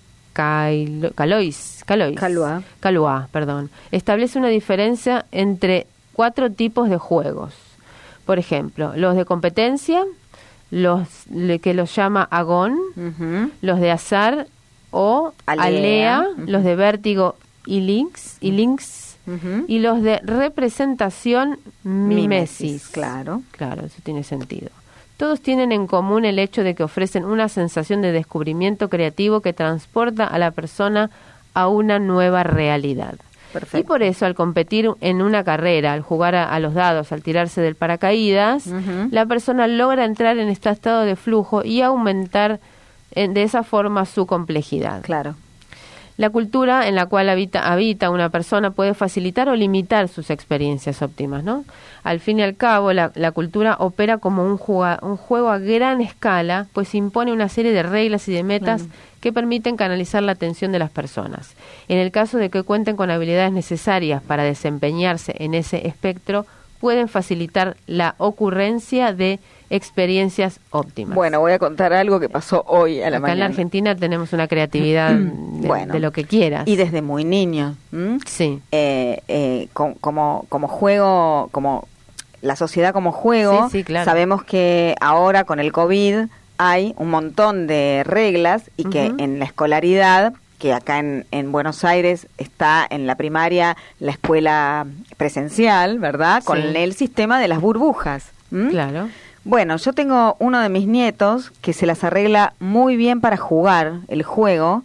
Cailo- Calois, Calois, Calois. Calois, perdón. Establece una diferencia entre cuatro tipos de juegos. Por ejemplo, los de competencia, los le- que los llama agón, Ujú. los de azar o Alea. alea, Ujú. los de vértigo y links, y links, Ujú. y los de representación mimesis. Mimesis, claro. Claro, eso tiene sentido. Todos tienen en común el hecho de que ofrecen una sensación de descubrimiento creativo que transporta a la persona a una nueva realidad. Perfecto. Y por eso, al competir en una carrera, al jugar a, a los dados, al tirarse del paracaídas, Ujú. la persona logra entrar en este estado de flujo y aumentar eh, de esa forma su complejidad. Claro. La cultura en la cual habita, habita una persona puede facilitar o limitar sus experiencias óptimas, ¿no? Al fin y al cabo, la, la cultura opera como un, juga- un juego a gran escala, pues impone una serie de reglas y de metas Claro. que permiten canalizar la atención de las personas. En el caso de que cuenten con habilidades necesarias para desempeñarse en ese espectro, pueden facilitar la ocurrencia de experiencias óptimas. Bueno, voy a contar algo que pasó hoy a la Acá mañana. en la Argentina tenemos una creatividad de, bueno, de lo que quieras. Y desde muy niño. ¿m? Sí. Eh, eh, com- como, como juego, como la sociedad como juego, Sí, sí, claro. sabemos que ahora con el COVID hay un montón de reglas y que Ujú. en la escolaridad, que acá en, en Buenos Aires está en la primaria la escuela presencial, ¿verdad? Con Sí. el sistema de las burbujas. ¿m? Claro. Bueno, yo tengo uno de mis nietos que se las arregla muy bien para jugar el juego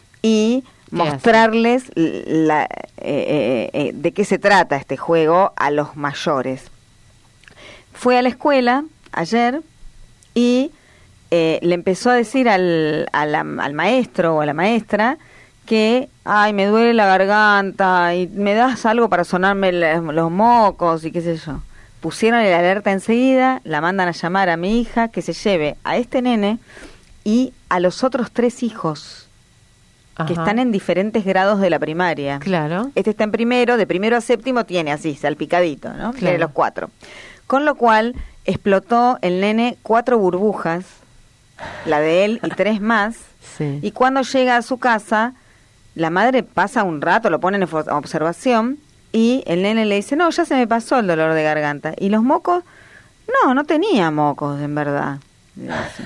y ¿Qué mostrarles la, eh, eh, eh, de qué se trata este juego a los mayores. Fue a la escuela ayer y eh, le empezó a decir al, a la- al maestro o a la maestra que, ay, me duele la garganta y me das algo para sonarme la- los mocos y qué sé yo. Pusieron el alerta enseguida, la mandan a llamar a mi hija que se lleve a este nene y a los otros tres hijos que Ajá. están en diferentes grados de la primaria. Claro. Este está en primero, de primero a séptimo tiene así, salpicadito, ¿no? Claro. Tiene los cuatro. Con lo cual explotó el nene cuatro burbujas, la de él y tres más, Sí. y cuando llega a su casa, la madre pasa un rato, lo pone en fo- observación, y el nene le dice, no, ya se me pasó el dolor de garganta. Y los mocos, no, no tenía mocos, en verdad. Le dice.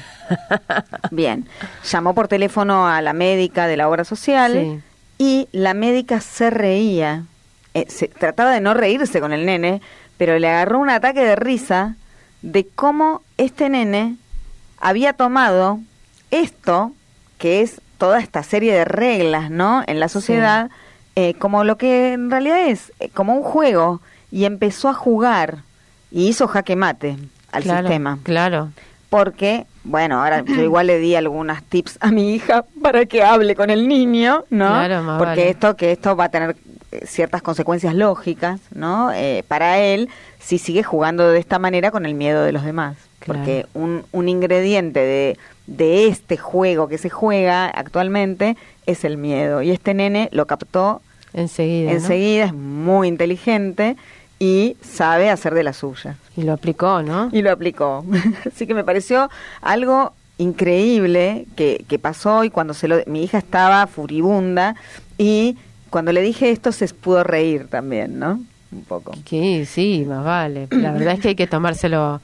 Bien, llamó por teléfono a la médica de la obra social Sí. y la médica se reía, eh, se, trataba de no reírse con el nene, pero le agarró un ataque de risa de cómo este nene había tomado esto, que es toda esta serie de reglas, ¿no?, en la sociedad, eh, como lo que en realidad es, eh, como un juego, y empezó a jugar y hizo jaque mate al Claro, sistema. Claro. Porque, bueno, ahora yo igual le di algunas tips a mi hija para que hable con el niño, ¿no? Claro, más Porque vale. esto, que esto va a tener eh, ciertas consecuencias lógicas, ¿no? Eh, para él, si sigue jugando de esta manera con el miedo de los demás. Claro. Porque un, un ingrediente de, de este juego que se juega actualmente es el miedo. Y este nene lo captó Enseguida. ¿no? enseguida, es muy inteligente y sabe hacer de la suya. Y lo aplicó, ¿no? Y lo aplicó. Así que me pareció algo increíble que, que pasó y cuando se lo, mi hija estaba furibunda y cuando le dije esto se pudo reír también, ¿no? Un poco. Sí, sí, más vale. La verdad es que hay que tomárselo.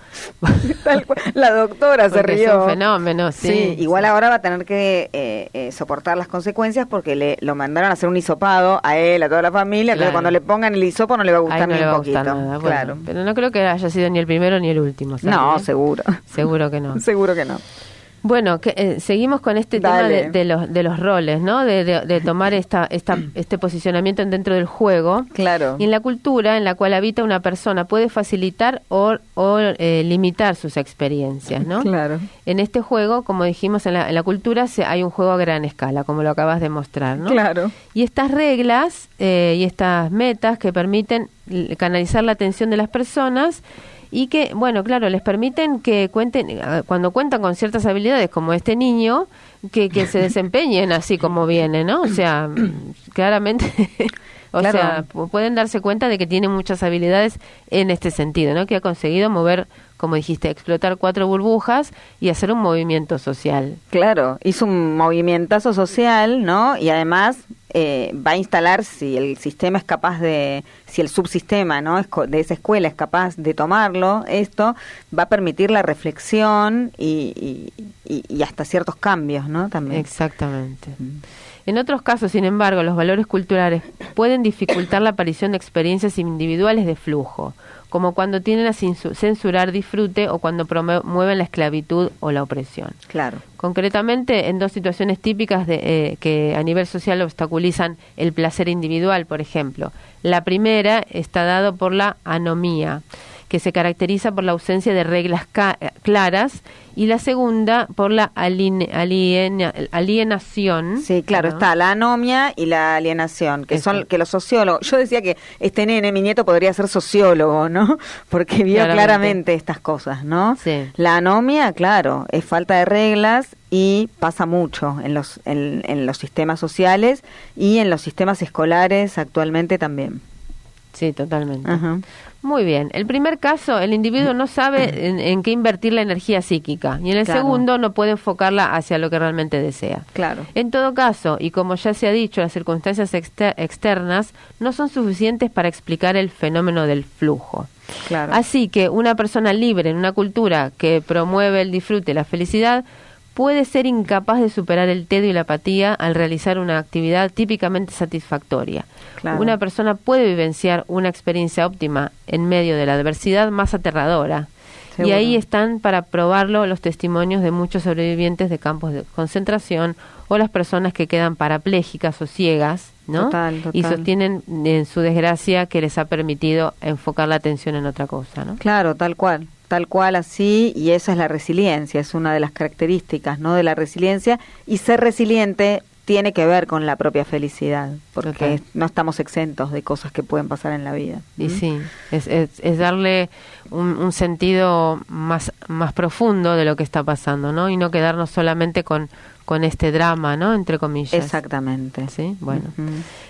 Tal cual. La doctora se Porque es rió. un fenómeno, sí. Sí, igual ahora va a tener que eh, eh, soportar las consecuencias porque le lo mandaron a hacer un hisopado a él, a toda la familia, entonces Claro. cuando le pongan el hisopo no le va a gustar Ahí no ni le un va a poquito. gustar nada. Bueno, Claro. pero no creo que haya sido ni el primero ni el último. ¿sabes? No, seguro. Seguro que no. Seguro que no. Bueno, que, eh, seguimos con este tema Dale. de, de los de los roles, ¿no? De, de, de tomar esta, esta este posicionamiento dentro del juego. Claro. Y en la cultura en la cual habita una persona puede facilitar o, o eh, limitar sus experiencias, ¿no? Claro. En este juego, como dijimos, en la, en la cultura se, hay un juego a gran escala, como lo acabas de mostrar, ¿no? Claro. Y estas reglas eh, y estas metas que permiten l- canalizar la atención de las personas y que, bueno, claro, les permiten que cuenten, eh, cuando cuentan con ciertas habilidades como este niño, que, que se desempeñen así como viene, ¿no? O sea, claramente, o Claro. sea, pu- pueden darse cuenta de que tiene muchas habilidades en este sentido, ¿no? Que ha conseguido mover, como dijiste, explotar cuatro burbujas y hacer un movimiento social. Claro, hizo un movimientazo social, ¿no? Y además eh, va a instalar, si el sistema es capaz de, si el subsistema, ¿no?, es co- de esa escuela es capaz de tomarlo, esto va a permitir la reflexión y, y, y- y hasta ciertos cambios, ¿no? También. Exactamente. En otros casos, sin embargo, los valores culturales pueden dificultar la aparición de experiencias individuales de flujo, como cuando tienden a cinsu- censurar disfrute o cuando promueven la esclavitud o la opresión. Claro. Concretamente, en dos situaciones típicas de, eh, que a nivel social obstaculizan el placer individual, por ejemplo. La primera está dado por la anomía, que se caracteriza por la ausencia de reglas ca- claras, y la segunda por la aline- aliena- alienación. Sí, claro, ¿no? está la anomia y la alienación, que son Exacto. que los sociólogos. Yo decía que este nene, mi nieto, podría ser sociólogo, ¿no? Porque vio Claramente. claramente, estas cosas, ¿no? Sí. La anomia, claro, es falta de reglas y pasa mucho en los en, en los sistemas sociales y en los sistemas escolares actualmente también. Sí, totalmente. Ajá. Muy bien. El primer caso, el individuo no sabe en, en qué invertir la energía psíquica y en el Claro. segundo no puede enfocarla hacia lo que realmente desea. Claro. En todo caso, y como ya se ha dicho, las circunstancias exter- externas no son suficientes para explicar el fenómeno del flujo. Claro. Así que una persona libre en una cultura que promueve el disfrute y la felicidad puede ser incapaz de superar el tedio y la apatía al realizar una actividad típicamente satisfactoria. Claro. Una persona puede vivenciar una experiencia óptima en medio de la adversidad más aterradora. Seguro. Y ahí están para probarlo los testimonios de muchos sobrevivientes de campos de concentración o las personas que quedan parapléjicas o ciegas, ¿no? Total, total. Y sostienen en su desgracia que les ha permitido enfocar la atención en otra cosa, ¿no? Claro, tal cual, tal cual así, y esa es la resiliencia, es una de las características, ¿no?, de la resiliencia, y ser resiliente tiene que ver con la propia felicidad, porque Total. no estamos exentos de cosas que pueden pasar en la vida. Y ¿Mm? sí, es, es, es darle un, un sentido más, más profundo de lo que está pasando, ¿no? Y no quedarnos solamente con, con este drama, ¿no? Entre comillas. Exactamente. Sí, bueno. Ujú.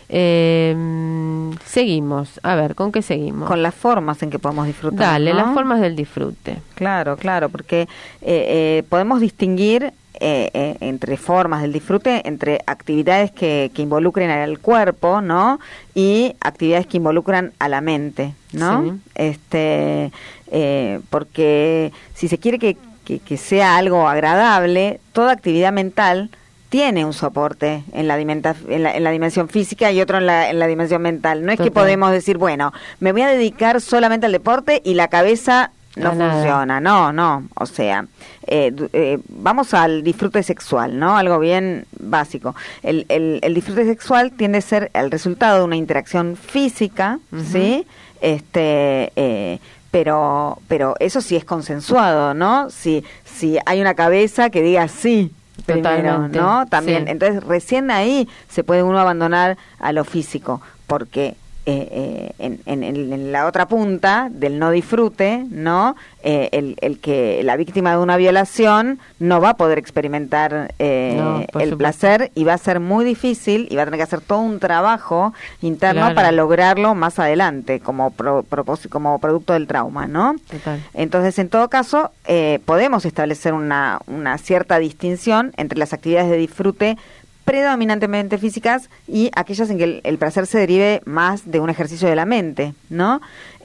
Eh, seguimos. A ver, ¿con qué seguimos? Con las formas en que podemos disfrutar. Dale, ¿no? las formas del disfrute. Claro, claro, porque eh, eh, podemos distinguir eh, eh, entre formas del disfrute, entre actividades que, que involucren al cuerpo, ¿no? Y actividades que involucran a la mente, ¿no? Sí. Este, eh, porque si se quiere que, que, que sea algo agradable, toda actividad mental tiene un soporte en la, dimenta, en la, en la dimensión física y otro en la, en la dimensión mental. No es Total. que podemos decir, bueno, me voy a dedicar solamente al deporte y la cabeza no A nada. funciona. No, no. O sea, eh, eh, vamos al disfrute sexual, ¿no? Algo bien básico. El, el, el disfrute sexual tiende a ser el resultado de una interacción física, Ujú. ¿sí? Este... Eh, pero pero eso sí es consensuado, ¿no? Si si hay una cabeza que diga sí primero, Totalmente, ¿no? También, sí. entonces recién ahí se puede uno abandonar a lo físico, porque eh, eh, en, en, en la otra punta del no disfrute, ¿no? Eh, el, el que la víctima de una violación no va a poder experimentar eh, No, por el supuesto. placer y va a ser muy difícil y va a tener que hacer todo un trabajo interno Claro. para lograrlo más adelante como pro- propós- como producto del trauma, ¿no? Total. Entonces, en todo caso, eh, podemos establecer una, una cierta distinción entre las actividades de disfrute predominantemente físicas y aquellas en que el, el placer se derive más de un ejercicio de la mente, ¿no?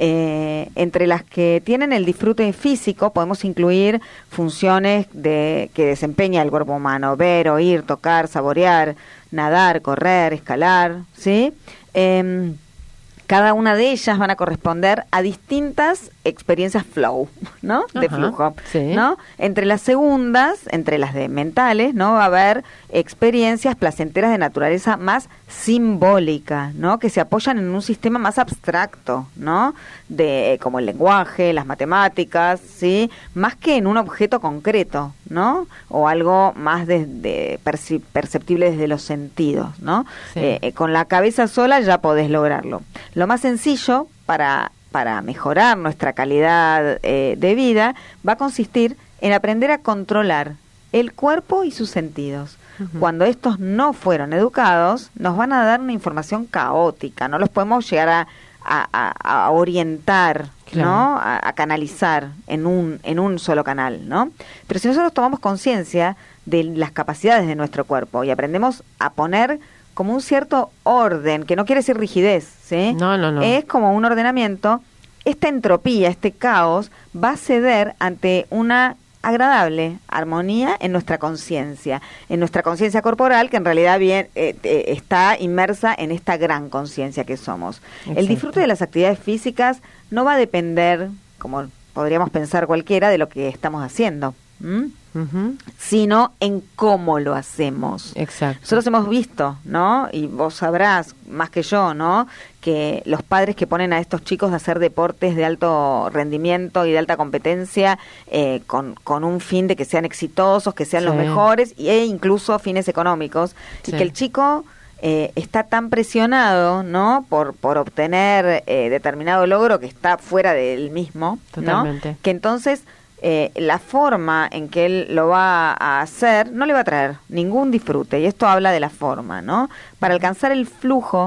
Eh, entre las que tienen el disfrute físico podemos incluir funciones de que desempeña el cuerpo humano: ver, oír, tocar, saborear, nadar, correr, escalar, ¿sí? Eh, cada una de ellas van a corresponder a distintas experiencias flow, ¿no? De Ajá, flujo, sí. ¿no? Entre las segundas, entre las de mentales, ¿no? Va a haber experiencias placenteras de naturaleza más simbólica, ¿no? Que se apoyan en un sistema más abstracto, ¿no? De como el lenguaje, las matemáticas, ¿sí? Más que en un objeto concreto, ¿no? O algo más de, de perci- perceptible desde los sentidos, ¿no? Sí. Eh, eh, con la cabeza sola ya podés lograrlo. Lo más sencillo para para mejorar nuestra calidad eh, de vida va a consistir en aprender a controlar el cuerpo y sus sentidos. Ujú. Cuando estos no fueron educados, nos van a dar una información caótica, no los podemos llegar a, a, a- a orientar, Claro. ¿no? A, a canalizar en un, en un solo canal, ¿no? Pero si nosotros tomamos conciencia de las capacidades de nuestro cuerpo y aprendemos a poner como un cierto orden, que no quiere decir rigidez, ¿sí? No, no, no. Es como un ordenamiento. Esta entropía, este caos, va a ceder ante una agradable armonía en nuestra conciencia, en nuestra conciencia corporal, que en realidad bien eh, eh, está inmersa en esta gran conciencia que somos. Exacto. El disfrute de las actividades físicas no va a depender, como podríamos pensar cualquiera, de lo que estamos haciendo, ¿m? Ujú. Sino en cómo lo hacemos. Exacto. Nosotros hemos visto, ¿no? Y vos sabrás más que yo, ¿no? Que los padres que ponen a estos chicos a hacer deportes de alto rendimiento y de alta competencia eh, con, con un fin de que sean exitosos, que sean los Sí. mejores e incluso fines económicos. Sí. Y que el chico eh, está tan presionado, ¿no? Por, por obtener eh, determinado logro que está fuera del mismo, ¿no? Totalmente. Que entonces eh, la forma en que él lo va a hacer no le va a traer ningún disfrute, y esto habla de la forma, ¿no? Para alcanzar el flujo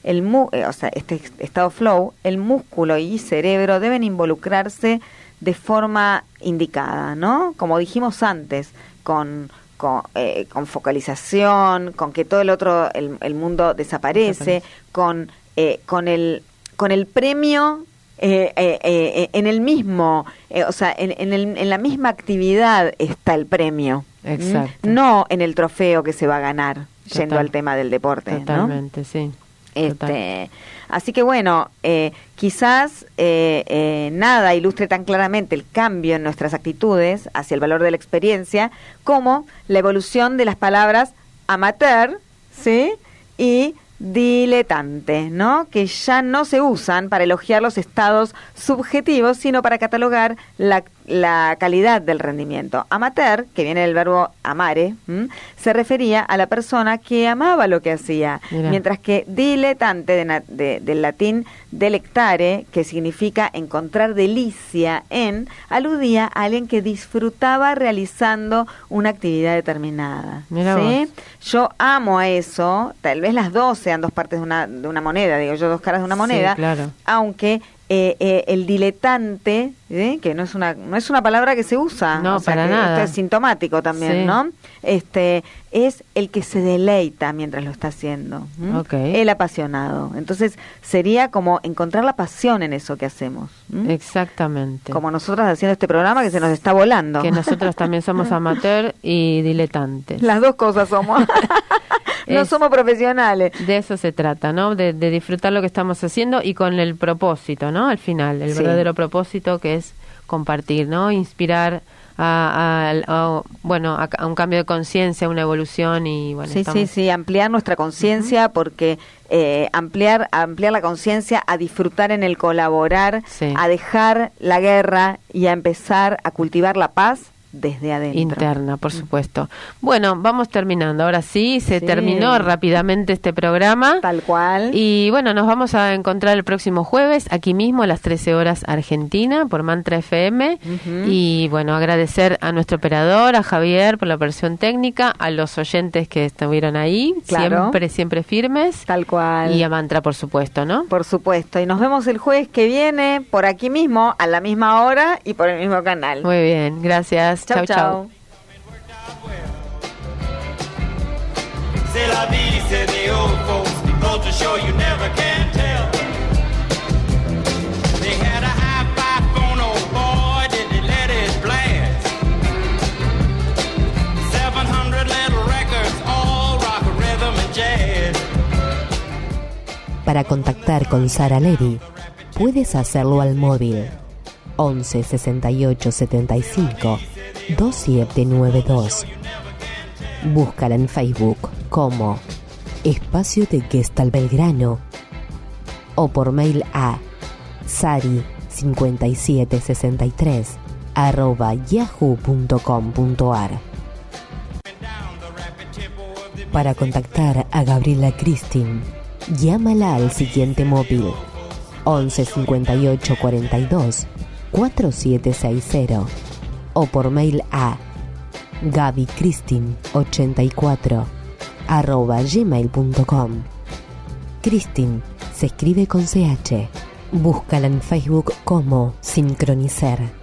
el mu eh, o sea, este estado flow, el músculo y cerebro deben involucrarse de forma indicada, ¿no? Como dijimos antes, con con, eh, con focalización, con que todo el otro, el, el mundo desaparece, con eh, con el con el premio eh, eh, eh, en el mismo, eh, o sea, en, en, el, en la misma actividad está el premio. Exacto. ¿Mm? No en el trofeo que se va a ganar, Total. Yendo al tema del deporte. Totalmente, ¿no? sí. Este, así que bueno, eh, quizás eh, eh, nada ilustre tan claramente el cambio en nuestras actitudes hacia el valor de la experiencia como la evolución de las palabras amateur, ¿sí? Y diletante, ¿no? Que ya no se usan para elogiar los estados subjetivos, sino para catalogar la, la calidad del rendimiento. Amateur, que viene del verbo amare, ¿m? se refería a la persona que amaba lo que hacía, Mirá. mientras que diletante, de, de, del latín delectare, que significa encontrar delicia en, aludía a alguien que disfrutaba realizando una actividad determinada. Mirá ¿sí? vos. Yo amo a eso, tal vez las dos sean dos partes de una, de una moneda, digo yo, dos caras de una moneda, Sí, claro. aunque eh, eh, el diletante, ¿eh? que no es una no es una palabra que se usa, No, o sea, para que nada. esto es sintomático también, Sí. ¿no? Este es el que se deleita mientras lo está haciendo, ¿m? Ok. El apasionado. Entonces sería como encontrar la pasión en eso que hacemos, ¿m? Exactamente. Como nosotras haciendo este programa que se nos está volando. Que nosotros también somos amateur y diletantes. Las dos cosas somos. No Es- somos profesionales. De eso se trata, ¿no? De, de disfrutar lo que estamos haciendo y con el propósito, ¿no? Al final, el Sí. verdadero propósito que es compartir, ¿no? Inspirar a, a- a- bueno, a, a un cambio de conciencia, una evolución y bueno. Sí, estamos- sí, sí, ampliar nuestra conciencia porque eh, ampliar ampliar la conciencia a disfrutar en el colaborar, Sí. a dejar la guerra y a empezar a cultivar la paz desde adentro. Interna, por supuesto. Bueno, vamos terminando. Ahora sí, se Sí. terminó rápidamente este programa. Tal cual. Y bueno, nos vamos a encontrar el próximo jueves, aquí mismo a las trece horas Argentina, por Mantra F M. Ujú. Y bueno, agradecer a nuestro operador, a Javier por la operación técnica, a los oyentes que estuvieron ahí, Claro. siempre, siempre firmes. Tal cual. Y a Mantra, por supuesto, ¿no? Por supuesto. Y nos vemos el jueves que viene por aquí mismo, a la misma hora y por el mismo canal. Muy bien, gracias. Chau, Chau, chau. chau. C'est la vie, said the old folks. The culture show you never can tell. They had a hi-fi phone, oh boy, did they let it blast. seven hundred little records, all rock, rhythm and jazz. Para contactar con Sara Levy, puedes hacerlo al móvil once sesenta y ocho setenta y cinco veintisiete noventa y dos. Búscala en Facebook como Espacio de Gestal Belgrano o por mail a sari cincuenta y siete sesenta y tres arroba yahoo punto com punto ar. Para contactar a Gabriela Cristin, llámala al siguiente móvil once cincuenta y ocho cuarenta y dos cuarenta y siete sesenta o por mail a gabicristin ochenta y cuatro arroba gmail punto com. Cristin se escribe con C H. Búscala en Facebook como Sincronizar.